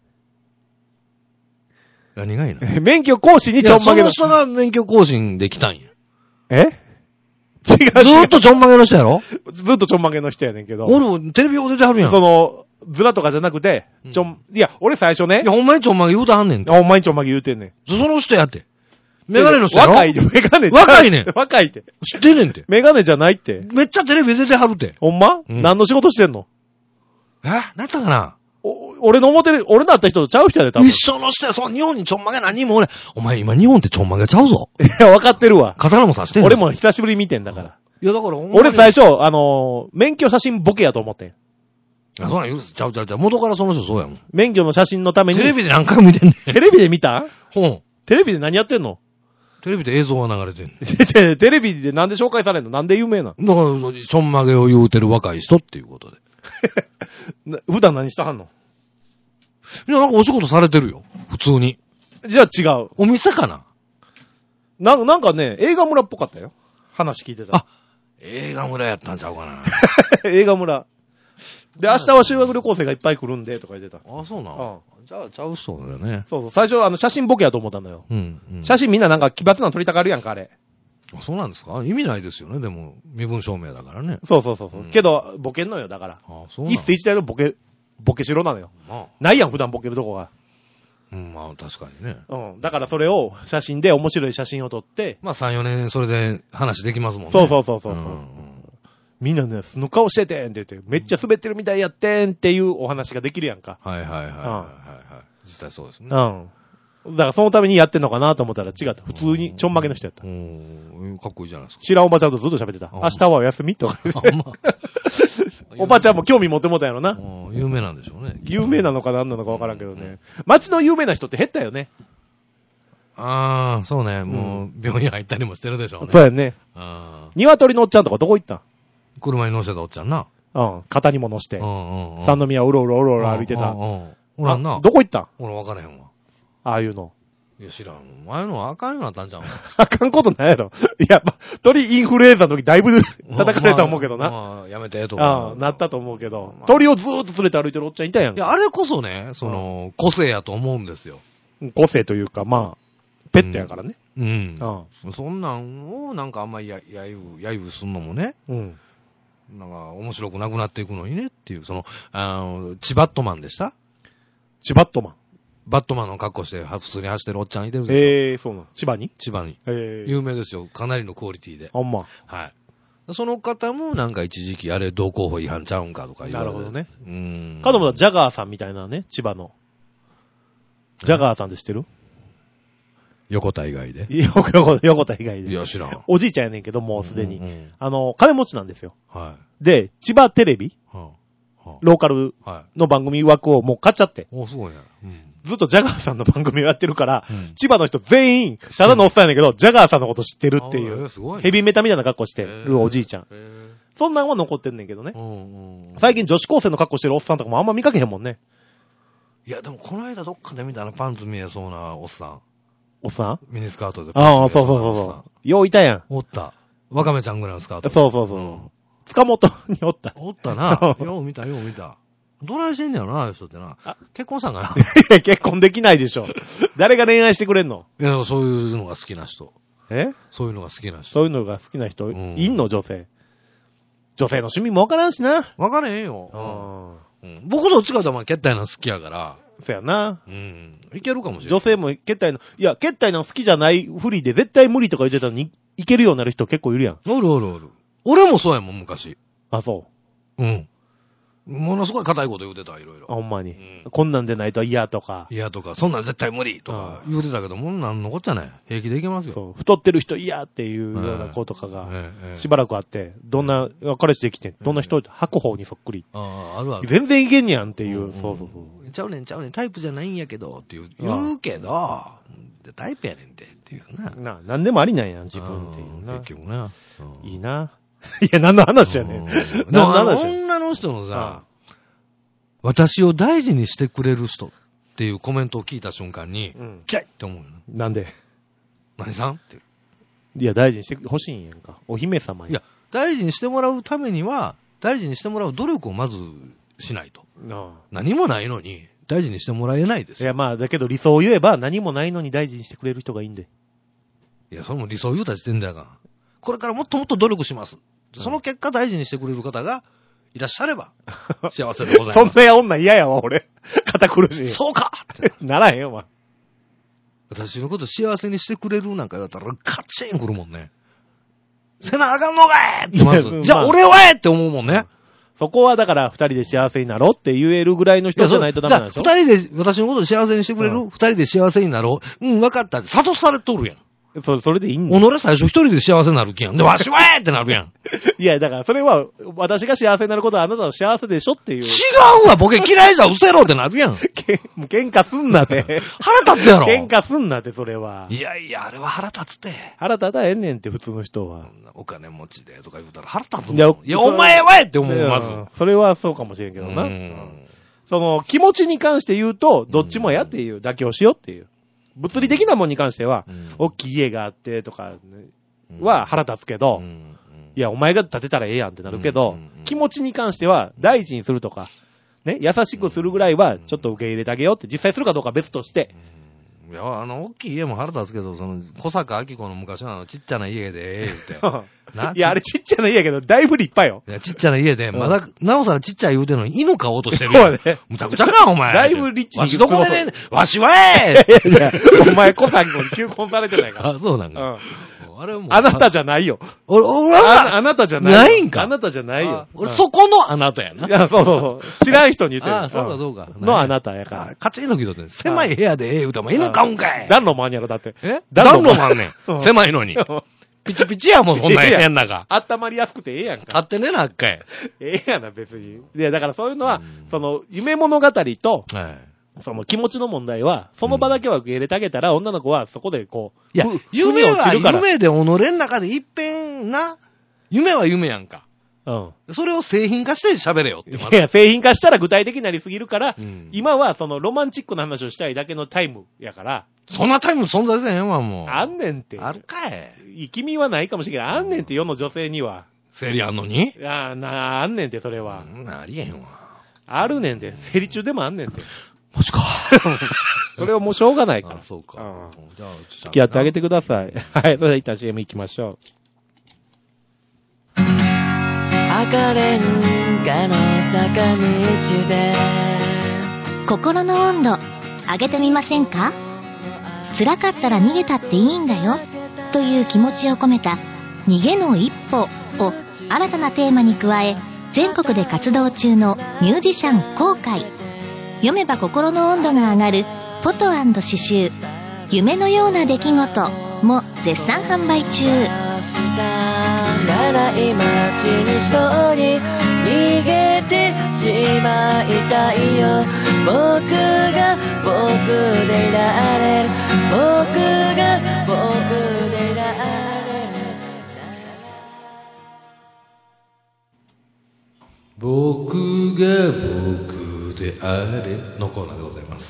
何がいいの？ 免許更新にちょんまげの。 その人が免許更新できたんや。 違う。 ずーっとちょんまげの人やろ？ ずっとちょんまげの人やねんけど。 俺もテレビを出てはるやん。 ズラとかじゃなくて、いや、俺最初ね。 いや、ほんまにちょんまげ言うたはんねんて。 ほんまにちょんまげ言うてんねん。 その人やって。メガネの人やろ？ 若いね。 若いねん。 若いって。 知ってんねんて。 メガネじゃないって。 めっちゃテレビ出てはるて。 ほんま？何の仕事してんの？ なんたかな？ 俺の俺だった人とちゃう人やで、多分。 一緒の人や、日本にちょんまげ何人もお前今日本ってちょんまげちゃうぞ。 いや、わかってるわ。 刀も刺してんの。 俺も久しぶりに見てんだから。 いや、だから俺最初、免許写真ボケやと思ってん。 そうなん言うちゃう。元からその人そうやもん。 免許の写真のために。 テレビで何回も見てんねん。 テレビで見た？ うん。 テレビで何やってんの？ テレビで映像が流れてんねん。テレビでなんで紹介されんの？なんで有名なの？ だから、ちょんまげを言うてる若い人っていうことで。 普段何したはんの？ いや、なんかお仕事されてるよ。普通に。 じゃあ違う。 お店かな？ なんかね、映画村っぽかったよ。話聞いてた。 あ、映画村やったんちゃうかな。 映画村。で、明日は修学旅行生がいっぱい来るんで、とか言ってた。 あ、そうなの？じゃあ、ちゃうそうだよね。 そう。最初、写真ボケやと思ったんだよ。 うん。 写真みんななんか奇抜なの撮りたがるやんか、あれ。 そうなんですか？意味ないですよね、でも、身分証明だからね。 そう。けど、ボケんのよ、だから。 あ、そうなの？ 一世一代のボケしろなのよ。ないやん、普段ボケるとこが。 まあ、確かにね。 だからそれを写真で面白い写真を撮って。 まあ、3、4年それで話できますもんね。 そう。みんなね、素の顔しててんって言って、めっちゃ滑ってるみたいやってんっていうお話ができるやんか。 はい。実際そうですね。 だからそのためにやってんのかなと思ったら違った。普通にちょんまげの人やった。 かっこいいじゃないですか。 知らんおばちゃんとずっと喋ってた。明日はお休みとか言って。おばちゃんも興味持ってもたやろな。 有名なんでしょうね。 有名なのか何なのか分からんけどね。街の有名な人って減ったよね。 そうね。もう、病院入ったりもしてるでしょうね。 そうやね。鶏のおっちゃんとかどこ行ったん？ 車に乗せたおっちゃんな。 うん。肩にも乗して。三宮うろうろ歩いてた。 おらんな。 どこ行ったん？ 俺分からへんわ。 ああいうの。 いや、知らん。前のはあかんようになったんじゃん。 あかんことないやろ。いや、鳥インフルエンザの時だいぶ叩かれたと思うけどな。 まあ、やめて、とか。 なったと思うけど。鳥をずーっと連れて歩いてるおっちゃんいたやん。 いや、あれこそね、個性やと思うんですよ。 個性というか、まあ、ペットやからね。 うん。そんなんを、なんかあんまり揶揄すんのもね。うん。なんか、面白くなくなっていくのにねっていう、チバットマンでした？ チバットマン。 バットマンの格好して普通に走ってるおっちゃんいてるでしょ。そうなの。千葉に。 有名ですよ。かなりのクオリティで。 あんま。 はい。その方もなんか一時期あれ同候補違反ちゃうんかとか言われて。 なるほどね。かどもジャガーさんみたいなね、千葉の。ジャガーさんで知ってる？ 横田以外で。 横田以外で。 いや、知らん。 おじいちゃんやねんけど、もうすでに。金持ちなんですよ。 はい。 で、千葉テレビ、ローカルの番組枠をもう買っちゃって。 お、すごいね。 ずっとジャガーさんの番組をやってるから、千葉の人全員、ただのおっさんやねんけど、ジャガーさんのこと知ってるっていう、ヘビメタみたいな格好してるおじいちゃん。そんなんは残ってんねんけどね。最近女子高生の格好してるおっさんとかもあんま見かけへんもんね。 いや、でもこの間どっかで見たらパンツ見えそうなおっさん。 おっさん？ ミニスカートで。 ああ、そう。よういたやん。 おった。ワカメちゃんぐらいのスカート。 そう。塚本におった。 おったな。よう見た。どないしてんねやろな、ああいう人ってな。結婚したんかな。 いや、結婚できないでしょ。誰が恋愛してくれんの？ いや、そういうのが好きな人。 そういうのが好きな人。 そういうのが好きな人、いんの女性。女性の趣味もわからんしな。 わからへんよ。僕どっちかとケッタイの好きやから。 そうやな。 いけるかもしれない。 女性もケッタイの、いや、ケッタイの好きじゃないふりで絶対無理とか言ってたのに、いけるようになる人結構いるやん。 おる。俺もそうやもん、昔。 あ、そう。 ものすごい硬いこと言うてた、いろいろ。 ほんまに。こんなんでないと嫌とか。 そんなん絶対無理とか言うてたけど、もうなんのこっちゃない。平気でいけますよ。 そう。太ってる人嫌っていうような子とかが、しばらくあって、どんな、彼氏できてん、どんな人、白鵬にそっくり。 ある。 全然いけんやんっていう、そう。 ちゃうねん、タイプじゃないんやけど、って言うけど、タイプやねんっていうな。 なんでもありなんやん、自分っていうな。 結局な。 いいな。いや、何の話やねん。 何の話やねん。女の人のさ、私を大事にしてくれる人っていうコメントを聞いた瞬間に、キャイって思うよ。 なんで？ 何さんって。 いや、大事にしてほしいんやんか。お姫様に。 いや、大事にしてもらうためには、大事にしてもらう努力をまずしないと。何もないのに、大事にしてもらえないですよ。 いや、だけど理想を言えば、何もないのに大事にしてくれる人がいいんで。 いや、それも理想を言うた時点だから。これからもっともっと努力します。その結果大事にしてくれる方がいらっしゃれば、幸せでございます。 そんな女嫌やわ、俺。堅苦しい。 そうかならへんよ、お前。 私のこと幸せにしてくれるなんか言われたら、カチン来るもんね。せなあかんのかいってまず。じゃあ俺はって思うもんね。 そこはだから二人で幸せになろうって言えるぐらいの人じゃないとダメなんでしょ？ 二人で私のこと幸せにしてくれる？二人で幸せになろう。分かったって諭されとるやん。 それでいいんだよ。 己最初一人で幸せになる気やん。で、わしはってなるやん。 いや、だからそれは、私が幸せになることはあなたの幸せでしょっていう。違うわ、ボケ嫌いじゃうせろってなるやん。 喧嘩すんなって。 腹立つやろ。 喧嘩すんなって、それは。 いやいや、あれは腹立つって。 腹立たへんねんって、普通の人は。 お金持ちでとか言うたら腹立つもん。いや、お前はって思う、まず。 それはそうかもしれんけどな。その、気持ちに関して言うと、どっちもやっていう、妥協しようっていう。物理的なもんに関しては、大きい家があってとかは腹立つけど、いや、お前が建てたらええやんってなるけど、気持ちに関しては大事にするとか、ね、優しくするぐらいはちょっと受け入れてあげようって実際するかどうかは別として。 いや、大きい家も腹立つけど、小坂明子の昔のちっちゃな家で、言うて。いや、あれちっちゃな家やけど、だいぶ立派よ。 いや、ちっちゃな家で、まだ、なおさらちっちゃい言うてんのに犬飼おうとしてるやん。そうね。むちゃくちゃか、お前。 だいぶリッチに。 わしどこでねん、わしはいや、お前小坂に求婚されてないから。 あ、そうなんか。あれもあなたじゃないよ。 俺はあなたじゃない。 ないんか。 あなたじゃないよ。 俺、そこのあなたやな。 いや、そう。知らん人に言ってる。 あ、そうか。 のあなたやから。 カチンの聞いとって狭い部屋で言うても犬飼うんかい。 暖炉もあんやろ、だって。 暖炉もあんねん。狭いのに。ピチピチやもん、そんな部屋ん中。 温まりやすくてええやんか。 買ってねなっかい。 ええやな、別に。いや、だからそういうのは、夢物語と、その気持ちの問題は、その場だけは受け入れてあげたら、女の子はそこでこう、 いや、夢は夢で己の中で一遍な、夢は夢やんか。 うん。 それを製品化して喋れよって。 いや、製品化したら具体的になりすぎるから、今はそのロマンチックな話をしたいだけのタイムやから。 そんなタイム存在せへんわ、もう。 あんねんって。 あるかい。 君はないかもしれない。あんねんって世の女性には。 生理あんのに？ あんねんって、それは。 ありえへんわ。 あるねんで。生理中でもあんねんって。 マジか。 それはもうしょうがないから。 そうか。 じゃあ、付き合ってあげてください。はい。それでは一旦 CM 行きましょう。赤レンガの坂道で心の温度上げてみませんか？辛かったら逃げたっていいんだよという気持ちを込めた逃げの一歩を新たなテーマに加え、全国で活動中のミュージシャン航海、読めば心の温度が上がるフォト&詩集夢のような出来事も絶賛販売中。長い街に一人逃げてしまいたいよ。僕が僕でいられる、僕が僕でいられる、 僕が僕であれのコーナーでございます。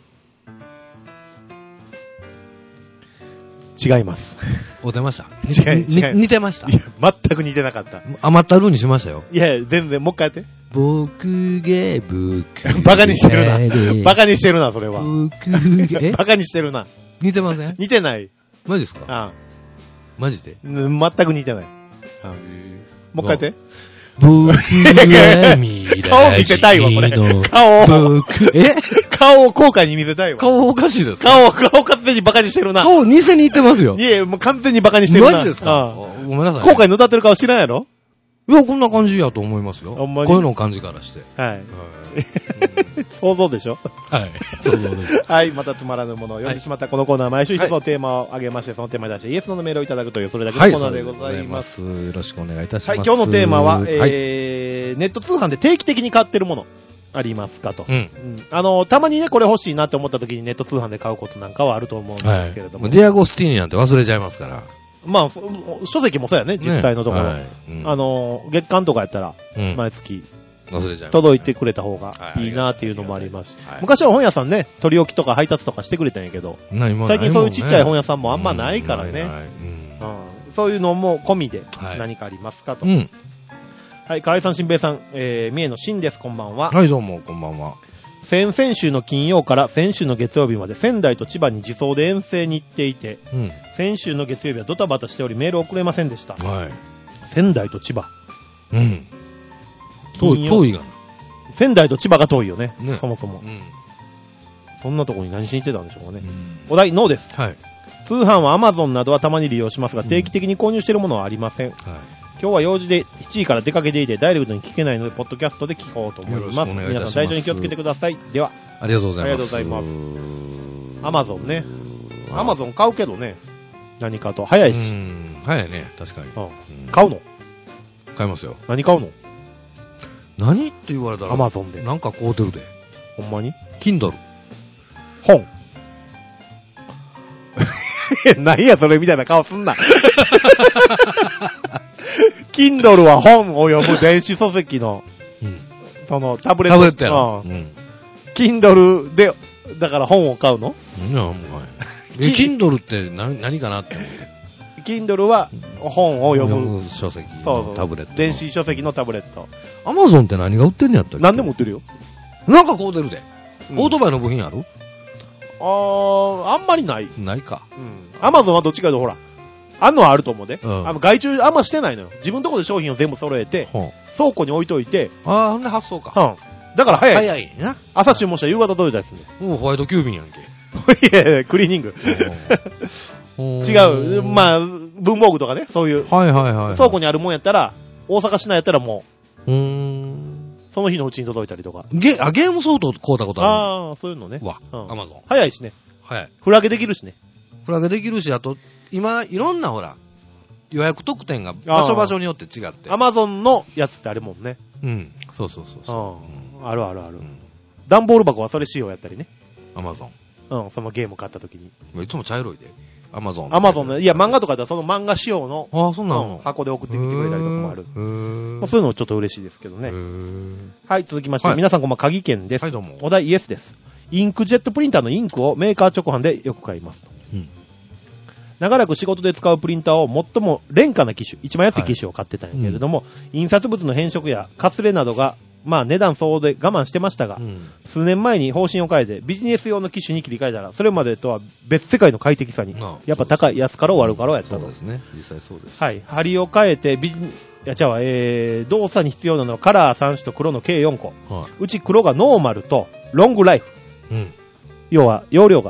違います。 お出ました。 違う。 似てました。 いや、全く似てなかった。 甘ったるにしましたよ。 いや、全然、もう一回やって。 僕が僕。 バカにしてるな。バカにしてるな、それは。 僕が。 バカにしてるな。 似てません？ 似てない。 マジですか？ ああ。 マジで？ 全く似てない。ああ、もう一回やって。 僕が未来顔見せたいわ、これ。顔を。顔を後悔に見せたいわ。 顔おかしいですか？顔勝手にバカにしてるな。 顔似せに行ってますよ。 いえ、もう完全にバカにしてるな。 マジですか？ごめんなさい。 後悔の歌ってる顔知らんやろ？ いや、こんな感じやと思いますよ。こういうのを感じからして。 はい。想像でしょ？ はい。想像です。 はい。またつまらぬものを読んでしまったこのコーナー、毎週一つのテーマを挙げまして、そのテーマに対してイエスのメールをいただくという、それだけのコーナーでございます。 よろしくお願いいたします。 はい。今日のテーマは、ネット通販で定期的に買ってるもの。ありますかと。たまにね、これ欲しいなって思った時にネット通販で買うことなんかはあると思うんですけれども。 ディアゴスティーニなんて忘れちゃいますから。 まあ、書籍もそうやね、実際のところ。月間とかやったら、毎月、届いてくれた方がいいなっていうのもありますし。昔は本屋さんね、取り置きとか配達とかしてくれたんやけど、最近そういうちっちゃい本屋さんもあんまないからね。そういうのも込みで何かありますかと。はい、河合さん、新平さん、三重の新です、こんばんは。 はい、どうも、こんばんは。 先々週の金曜から先週の月曜日まで仙台と千葉に自走で遠征に行っていて、先週の月曜日はドタバタしておりメールを送れませんでした。はい。仙台と千葉。遠いがな。仙台と千葉が遠いよね、そもそも。そんなとこに何しに行ってたんでしょうかね。お題、ノーです。はい。通販は Amazon などはたまに利用しますが、定期的に購入しているものはありません。はい。今日は用事で7時から出かけていてダイレクトに聞けないのでポッドキャストで聞こうと思います。皆さん体調に気をつけてください。では、 ありがとうございます。 ありがとうございます。アマゾンね。アマゾン買うけどね。何かと早いし。 早いね、確かに。 買うの？ 買いますよ。 何買うの？ 何って言われたらアマゾンで。 なんか買うてるで。 ほんまに？ Kindle。 本。何やそれみたいな顔すんな。Kindle は本を読む電子書籍の、そのタブレット。 タブレットやろ。 Kindle で、だから本を買うの？ いや、もうはい。Kindle って何かなって思って。 Kindle は本を読む書籍のタブレット。 電子書籍のタブレット。 Amazon って何が売ってんのやったっけ？ 何でも売ってるよ。 なんか買うてるで。オートバイの部品ある？ あんまりない。 ないか。 アマゾンはどっちかというとほら、あんのはあると思うで。外注あんましてないのよ。自分のところで商品を全部揃えて、倉庫に置いといて。 ほんで発送か。 だから早い。 早いな。 朝注文したら夕方届いたりするね。 もうホワイト急便やんけ。 いやクリーニング。違う。まあ、文房具とかね、そういう。倉庫にあるもんやったら、大阪市内やったらもう。その日のうちに届いたりとか。 ゲームソフト買うたことある。そういうのね。 アマゾン。 早いしね。 早い。 フラゲできるしね。 フラゲできるし、あと、今、いろんなほら、予約特典が場所によって違って。 アマゾンのやつってあるもんね。 そうそうそう。 ある。段ボール箱はそれ仕様やったりね。 アマゾン。 そのゲーム買った時に。 いつも茶色いで。 アマゾン。 アマゾンの、いや、漫画とかだったらその漫画仕様の、 ああ、そんなの箱で送ってきてくれたりとかもある。まあ、そういうのちょっと嬉しいですけどね。はい、続きまして、皆さんこんばんは、鍵券です。 はい、どうも。 お題イエスです。インクジェットプリンターのインクをメーカー直販でよく買いますと。長らく仕事で使うプリンターを最も廉価な機種、一番安い機種を買ってたんやけれども、印刷物の変色やかすれなどが、まあ値段相応で我慢してましたが、数年前に方針を変えてビジネス用の機種に切り替えたら、それまでとは別世界の快適さに、やっぱ高い、安かろう悪かろうやったと。 そうですね、実際そうです。 はい。針を変えて動作に必要なのはカラー3種と黒の計4個。うち黒がノーマルとロングライフ。要は容量が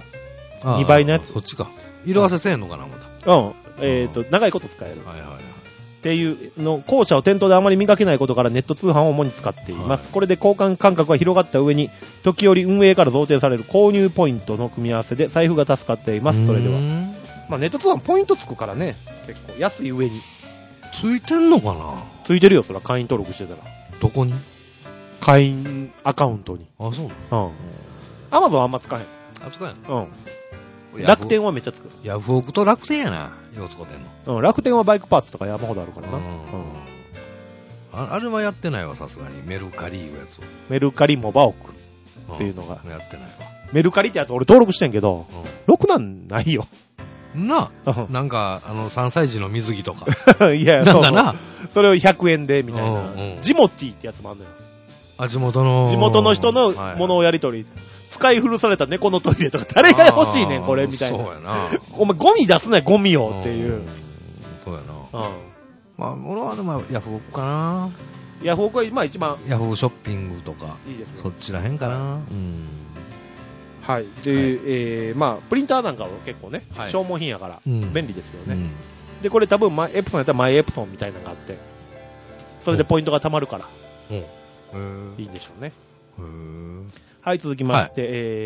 2倍のやつ。 そっちか。色あせせんのかな、また。長いこと使える。っていうの、後者を店頭であまり見かけないことからネット通販を主に使っています。これで交換間隔が広がった上に、時折運営から贈呈される購入ポイントの組み合わせで財布が助かっています。それでは。まあネット通販ポイントつくからね、結構安い上に。 ついてんのかな？ ついてるよ、そら会員登録してたら。 どこに？ 会員アカウントに。 あ、そうなの？ アマゾンあんま使えん。 あ、使えんの？楽天はめっちゃつく。 ヤフオクと楽天やな。よう使ってんの。楽天はバイクパーツとか山ほどあるからな。 あれはやってないわ、さすがに。メルカリいうやつを。 メルカリモバオクっていうのが。 やってないわ。 メルカリってやつ俺登録してんけど、ろくなんないよ。 なんか、3歳児の水着とか。 いや、 なんかな。 それを100円で、みたいな。ジモティってやつもあんのよ。 あ、地元の人のものをやり取り。使い古された猫のトイレとか誰が欲しいねん、これ、みたいな。 そうやな。 お前ゴミ出すなよ、ゴミをっていう。 そうやな。まあ、俺はでもヤフオクかな。 ヤフオクは今一番。 ヤフオショッピングとか。 いいですね。 そっちらへんかな。 はい。で、まあ、プリンターなんかは結構ね、消耗品やから、便利ですよね。で、これ多分、エプソンやったらマイエプソンみたいなのがあって、それでポイントが貯まるから、いいんでしょうね。はい、続きまして、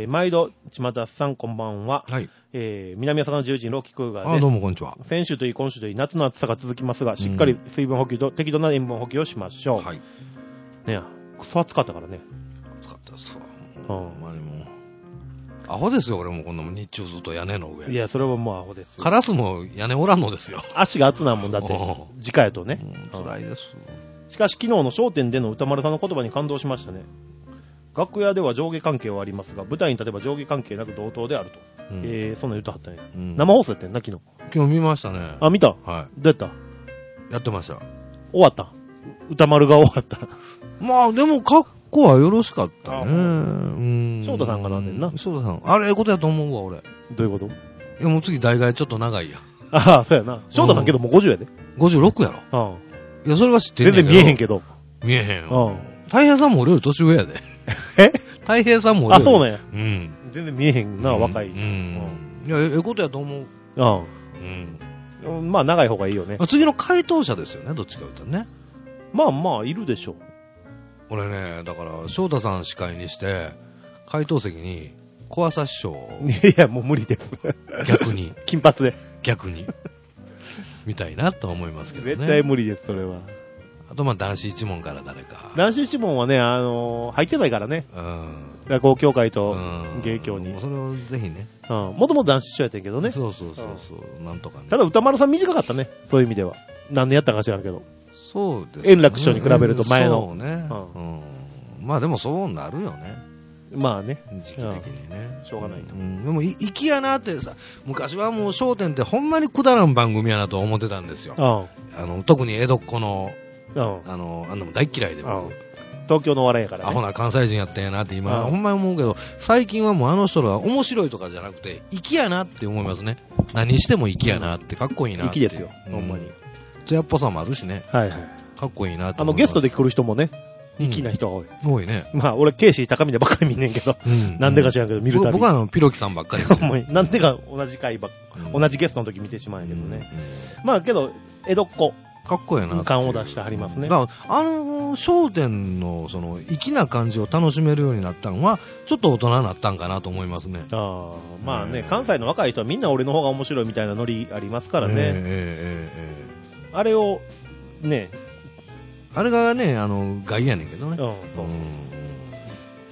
毎度、ち田さん、こんばんは。南朝の獣人、ロキクーガーです。 どうも、こんにちは。 先週といい、今週といい、夏の暑さが続きますが、しっかり水分補給と適度な塩分補給をしましょう。ねえ、くそ暑かったからね。 暑かったですわ。まあでも、アホですよ、俺もこんなもん日中ずっと屋根の上。 いや、それはもうアホですよ。 カラスも屋根おらんのですよ。 足が熱なんもんだって、直やとね。 辛いです。 しかし昨日の笑点での歌丸さんの言葉に感動しましたね。楽屋では上下関係はありますが、舞台に立てば上下関係なく同等であると。そんな言うとはったんや。生放送やってんな、昨日。 今日見ましたね。 あ、見た？ はい。 どうやった？ やってました。 終わった？歌丸が終わった。 まあ、でも、格好はよろしかったね。 翔太さんがなんねんな。 翔太さん。あれ、ええことやと思うわ、俺。 どういうこと？いや、もう次、代替ちょっと長いや。 ああ、そうやな。翔太さんけどもう50やで。 56やろ。いや、それは知ってんねんけど。 全然見えへんけど。 見えへんよ。太平さんも俺より年上やで。 え？ 太平さんも俺より。 あ、そうなんや。全然見えへんな、若い。いや、ええことやと思う。 まあ、長い方がいいよね。 次の回答者ですよね、どっちか言うとね。 まあまあ、いるでしょう。 俺ね、だから、翔太さん司会にして、回答席に、小朝師匠。 いや、もう無理です。 逆に。 金髪で。 逆に。みたいなと思いますけどね。 絶対無理です、それは。 あと、まあ、男子一門から誰か。 男子一門はね、入ってないからね。落語協会と芸協に。 それをぜひね。 もともと男子師匠やってんけどね。 そう。なんとかね。 ただ、歌丸さん短かったね。そういう意味では。何年やったか知らんけど。 そうですね。 円楽師匠に比べると前の。 そうね。まあでもそうなるよね。 まあね。 時期的にね。 しょうがないと。 でも、粋やなってさ、昔はもう笑点ってほんまにくだらん番組やなと思ってたんですよ。特に江戸っ子の、あんなも大嫌いで僕。 東京の笑いやからね。 アホな関西人やったんやなって今、ほんまに思うけど、最近はもうあの人ら面白いとかじゃなくて、粋やなって思いますね。何しても粋やなって、かっこいいなって。 粋ですよ、ほんまに。 艶っぽさもあるしね。 はいはい。 かっこいいなって。 ゲストで来る人もね、粋な人が多い。 多いね。 まあ、俺、ケイシー高見でばっかり見んねんけど、なんでか知らんけど、見るたび。 僕はピロキさんばっかり。 なんでか同じ回同じゲストの時見てしまうんやけどね。まあ、けど、江戸っ子。 かっこいいな。 感を出してはりますね。 だから笑点の、粋な感じを楽しめるようになったのは、ちょっと大人になったんかなと思いますね。 まあね、関西の若い人はみんな俺の方が面白いみたいなノリありますからね。あれを、ね。 あれがね、外野やねんけどね。 そう。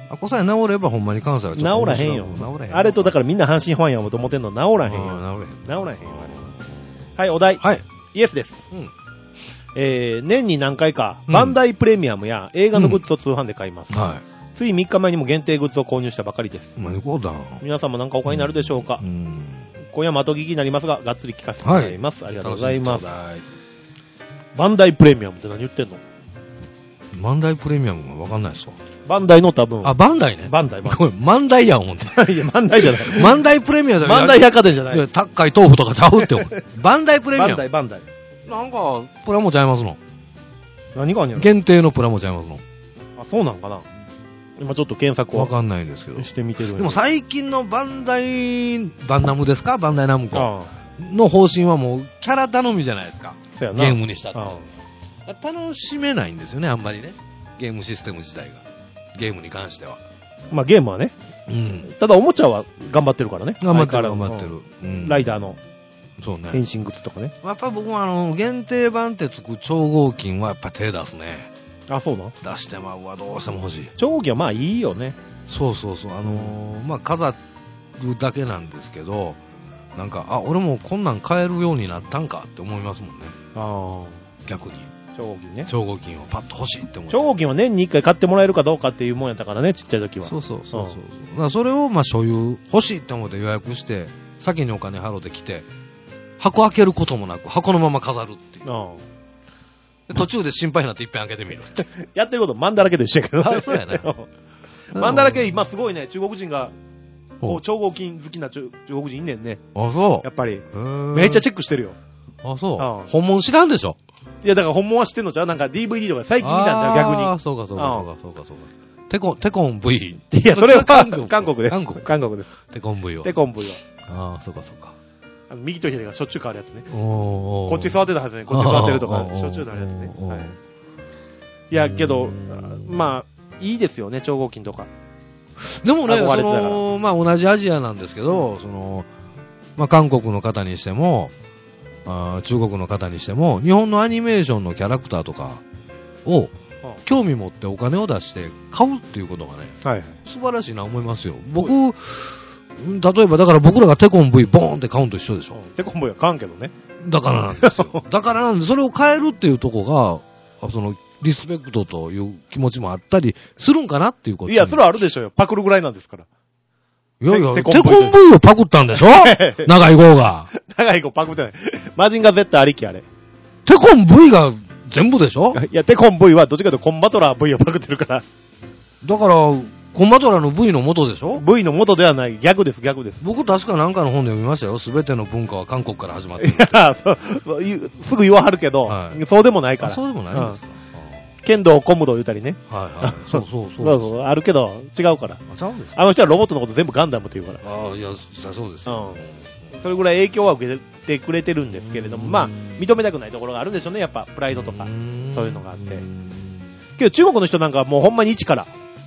あ、こさえ治ればほんまに関西はちょっと治らへんよ。あれとだからみんな阪神ファンやもと思ってんの治らへんよ。治らへんよ。はい、お題。 はい。 イエスです。年に何回か、バンダイプレミアムや映画のグッズを通販で買います。はい。つい3日前にも限定グッズを購入したばかりです。皆さんも何かお買いになるでしょうか。今夜も後聞きになりますが、がっつり聞かせてもらいます。ありがとうございます。バンダイプレミアムって何言ってんの？ バンダイプレミアムがわかんないですわ。 バンダイの多分。 あ、バンダイね。 バンダイ。 ごめん、マンダイやん、思って。 いや、マンダイじゃない。 マンダイプレミアムじゃない。 マンダイ百貨店じゃない。いや、 高い豆腐とかちゃうって思う。バンダイプレミアム。 バンダイ。 なんか、プラモちゃいますの。 何があんねん。 限定のプラモちゃいますの。 あ、そうなんかな。今ちょっと検索を。 わかんないんですけど。 してみてる。 でも最近のバンダナムですか？バンダイナムコの方針はもうキャラ頼みじゃないですか。 そうやな。 ゲームにしたって。楽しめないんですよね、あんまりね。ゲームシステム自体が。ゲームに関しては。 まあゲームはね。うん。ただおもちゃは頑張ってるからね。 頑張ってる。 うん。ライダーの。 そうね。 変身グッズとかね。 やっぱ僕は限定版ってつく超合金はやっぱ手出すね。 あ、そうな。 出してまうわ、どうしても欲しい。 超合金はまあいいよね。 そう。まあ飾るだけなんですけど、なんか、あ、俺もこんなん買えるようになったんかって思いますもんね。ああ。逆に。 超合金ね。 超合金をパッと欲しいって思う。 超合金は年に1回買ってもらえるかどうかっていうもんやったからね、ちっちゃい時は。 そう。だからそれをまあ所有、欲しいって思って予約して、先にお金払ってきて、箱開けることもなく、箱のまま飾るっていう。途中で心配になって一遍開けてみる。 やってることマンだらけで一緒やけど。 あ、そうやね。 マンだらけ、今すごいね、中国人が、超合金好きな中国人いんねんね。 あ、そう。 やっぱり。めっちゃチェックしてるよ。 あ、そう。本物知らんでしょ。 いや、だから本物は知ってんのちゃう？なんか DVD とか最近見たんちゃう？逆に。 あ、そうか。テコン V。 いや、それは韓国です。韓国です。 テコン V を。 テコン V を。 ああ、そうか。 右と左がしょっちゅう変わるやつね。こっち座ってたはずね。こっち座ってるとか、しょっちゅうなるやつね。はい。いや、けど、まあ、いいですよね、超合金とか。 でもね、まあ同じアジアなんですけど、まあ韓国の方にしても、中国の方にしても、日本のアニメーションのキャラクターとかを、興味持ってお金を出して買うっていうことがね、素晴らしいな思いますよ。僕、例えばだから僕らがテコン V ボーンって買うんと一緒でしょ。 テコン V は買うんけどね。 だからなんですよ。それを買えるっていうとこが、リスペクトという気持ちもあったりするんかなっていうこと。 いや、それはあるでしょうよ。パクるぐらいなんですから。 いや、テコン V をパクったんでしょ長い号が。 長い号パクってない。マジンガ Z ありきあれ。 テコン V が全部でしょ？ いや、テコン V はどっちかというとコンバトラー V をパクってるから。 だから、コンバトラーの V の元でしょ？ V の元ではない。逆です。 僕確かなんかの本で読みましたよ。すべての文化は韓国から始まってる。 いや、すぐ言わはるけど、そうでもないから。 そうでもないんですか？ 剣道、コムド言うたりね。 そう。 そう、あるけど、違うから。 違うんですか？ あの人はロボットのこと全部ガンダムって言うから。 いや、そうですよ。 それぐらい影響は受けてくれてるんですけれども、まあ、認めたくないところがあるんでしょうね。やっぱ、プライドとか、そういうのがあって。けど、中国の人なんかもうほんまに一から、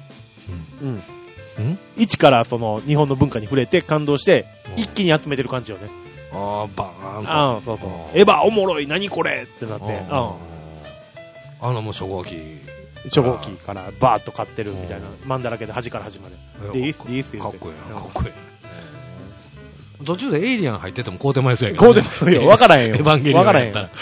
一からその日本の文化に触れて感動して一気に集めてる感じよね。 バーンと。 そう。エヴァおもろい、何これってなって。 もう初号機からバーッと買ってるみたいな。マンだらけで端から端まで。で、いいっす言うて。 かっこいい。途中でエイリアン入ってても買うてまいそうやけど。買うてますよ。わからへんよ。 エヴァンゲリオンやったら。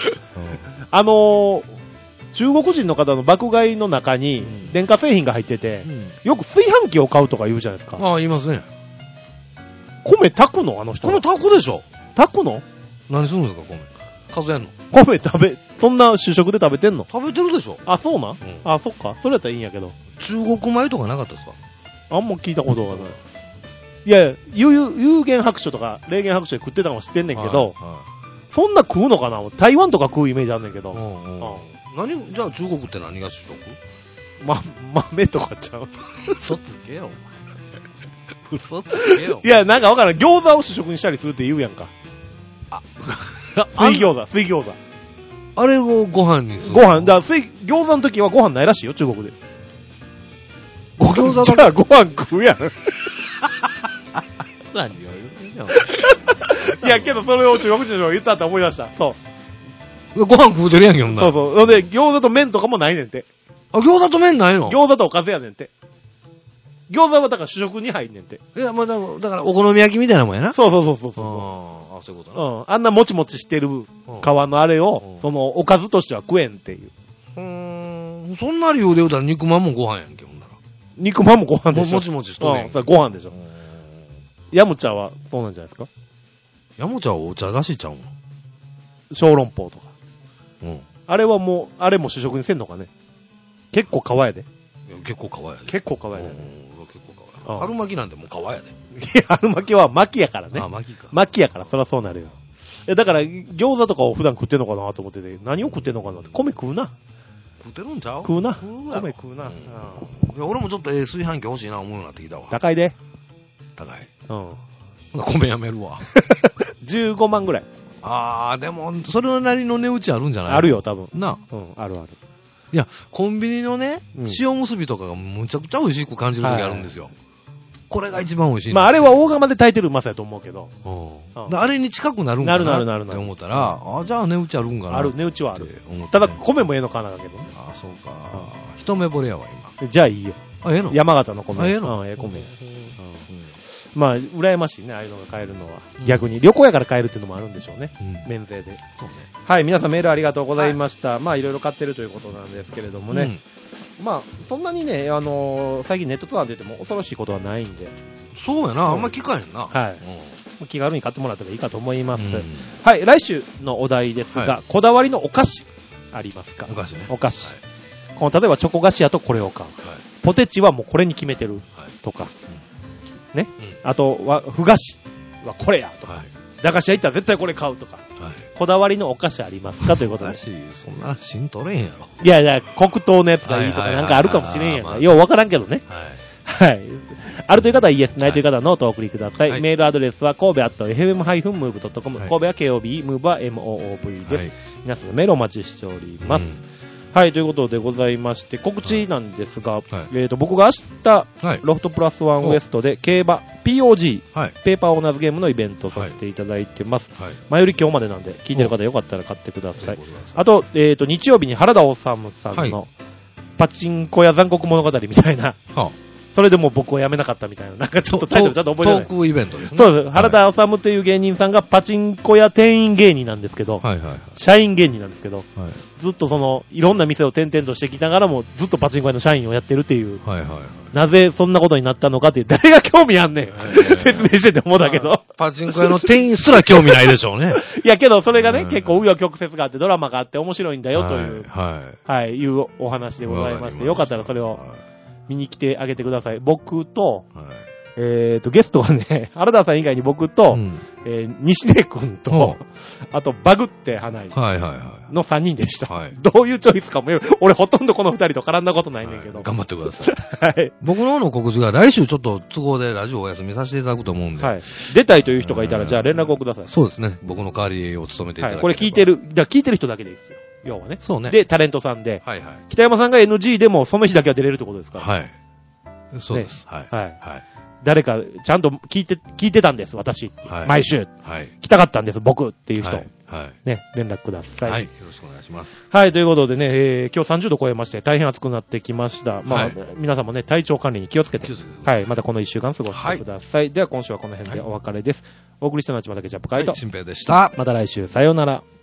中国人の方の爆買いの中に電化製品が入ってて、よく炊飯器を買うとか言うじゃないですか。 言いますね。 米炊くのあの人。 米炊くでしょ。 炊くの？ 何するんですか米。数えんの？ 米そんな主食で食べてんの？ 食べてるでしょ。 あ、そうなん？あ、そっか。それやったらいいんやけど。 中国米とかなかったですか？ あんま聞いたことがない。いや、有限白書とか霊言白書で食ってたのも知ってんねんけど、そんな食うのかな？台湾とか食うイメージあんねんけど。 じゃあ中国って何が主食？ 豆とかちゃう？ 嘘つけよ。 いや、なんかわからん。餃子を主食にしたりするって言うやんか。水餃子。 あれをご飯にする。 餃子の時はご飯ないらしいよ、中国で。 餃子じゃあご飯食うやん。 何を言うの？ いや、けどそれを中国人の人が言ったって思い出した。そう。 ご飯食うてるやんけ、ほんなら。 そう。で、餃子と麺とかもないねんて。 餃子と麺ないの？ 餃子とおかずやねんて。 餃子はだから主食に入んねんて。 いや、まあ、だからお好み焼きみたいなもんやな。 そう。 あ、そういうことな。 あんなもちもちしてる皮のあれを、その、おかずとしては食えんっていう。 そんな理由で言うたら肉まんもご飯やんけ、ほんなら。 肉まんもご飯でしょ。 もちもちしとるやん。 それご飯でしょ。ヤムチャはどうなんじゃないですか？ ヤムチャはお茶菓子ちゃうの？ 小籠包とか。 うん。 あれはもう、あれも主食にせんのかね。結構皮やで。 結構皮やで。 結構皮やで。 結構皮や。春巻きなんてもう皮やで。 いや、春巻きは巻きやからね。 あ、巻きか。 巻きやから、そりゃそうなるよ。だから、餃子とかを普段食ってんのかなと思ってて、何を食ってんのかなって。米食うな。 食ってるんちゃう？ 食うな。 米食うな。 俺もちょっと炊飯器欲しいな思うようになってきたわ。 高いで。 高い。 うん。 米やめるわ。 15万ぐらい。 でも、それなりの値打ちあるんじゃない？ あるよ、多分。 な。 うん、ある。 いや、コンビニのね、塩むすびとかがむちゃくちゃ美味しく感じる時あるんですよ。これが一番美味しい。 まあ、あれは大釜で炊いてるうまさやと思うけど。 あれに近くなるんかなって思ったら、じゃあ値打ちあるんかな。 ある、値打ちはある。ただ、米もええのかなだけどね。 そうか。一目惚れやわ、今。 じゃあいいよ。 ええの？ 山形の米。 ええの？ ええ米。まあ、羨ましいね、ああいうのが買えるのは。逆に、旅行やから買えるっていうのもあるんでしょうね。免税で。はい、皆さんメールありがとうございました。まあ、いろいろ買ってるということなんですけれどもね。まあ、そんなにね、最近ネット通販出ても恐ろしいことはないんで。 そうやな、あんま聞かへんな。 はい。気軽に買ってもらったらいいかと思います。はい、来週のお題ですが、こだわりのお菓子ありますか？ お菓子ね。 お菓子。例えばチョコ菓子やとこれを買う。ポテチはもうこれに決めてるとか。ね。あとは、ふ菓子はこれやとか。駄菓子屋行ったら絶対これ買うとか。こだわりのお菓子ありますかということで。 そんな芯取れんやろ。 いや、黒糖のやつがいいとかなんかあるかもしれんやんか。ようわからんけどね。はい。あるという方はイエス、ないという方はノートをお送りください。メールアドレスは神戸@fm-move.com。神戸は KOB、MOVE は MOOV です。皆さんのメールお待ちしております。はい、ということでございまして、告知なんですが、僕が明日、ロフトプラスワンウエストで競馬 POG、ペーパーオーナーズゲームのイベントさせていただいてます。前より今日までなんで、聞いてる方よかったら買ってください。あと、日曜日に原田治さんのパチンコ屋残酷物語みたいな、それでも僕は辞めなかったみたいな、なんかちょっとタイトルちゃんと覚えてない。 トークイベントですね。 そうです。原田治という芸人さんがパチンコ屋店員芸人なんですけど、社員芸人なんですけど、ずっといろんな店を転々としてきながらも、ずっとパチンコ屋の社員をやってるっていう、なぜそんなことになったのかっていう、誰が興味あんねん。説明してて思うんだけど。 パチンコ屋の店員すら興味ないでしょうね。 いやけど、それがね、結構紆余曲折があって、ドラマがあって面白いんだよという、いうお話でございまして、よかったらそれを、見に来てあげてください。僕と、ゲストはね、原田さん以外に僕と、西根くんと、あとバグって花井の3人でした。どういうチョイスかも、俺ほとんどこの2人と絡んだことないねんけど。 頑張ってください。はい。僕の方の告知が来週ちょっと都合でラジオお休みさせていただくと思うんで。はい。 出たいという人がいたら、じゃあ連絡をください。 そうですね。僕の代わりを務めていただいて。 これ聞いてる人だけでいいですよ。要はね。 そうね。 で、タレントさんで。北山さんが NG でもその日だけは出れるってことですから。はい。そうです。はい。はい。誰か、ちゃんと聞いてたんです、私。毎週。はい。来たかったんです、僕っていう人。はい。ね、連絡ください。はい。よろしくお願いします。はい、ということでね、今日30度超えまして、大変暑くなってきました。まあ、皆さんもね、体調管理に気をつけて。はい。またこの1週間過ごしてください。では今週はこの辺でお別れです。お送りしたのはちまたけジャップカイト。新平でした。また来週、さようなら。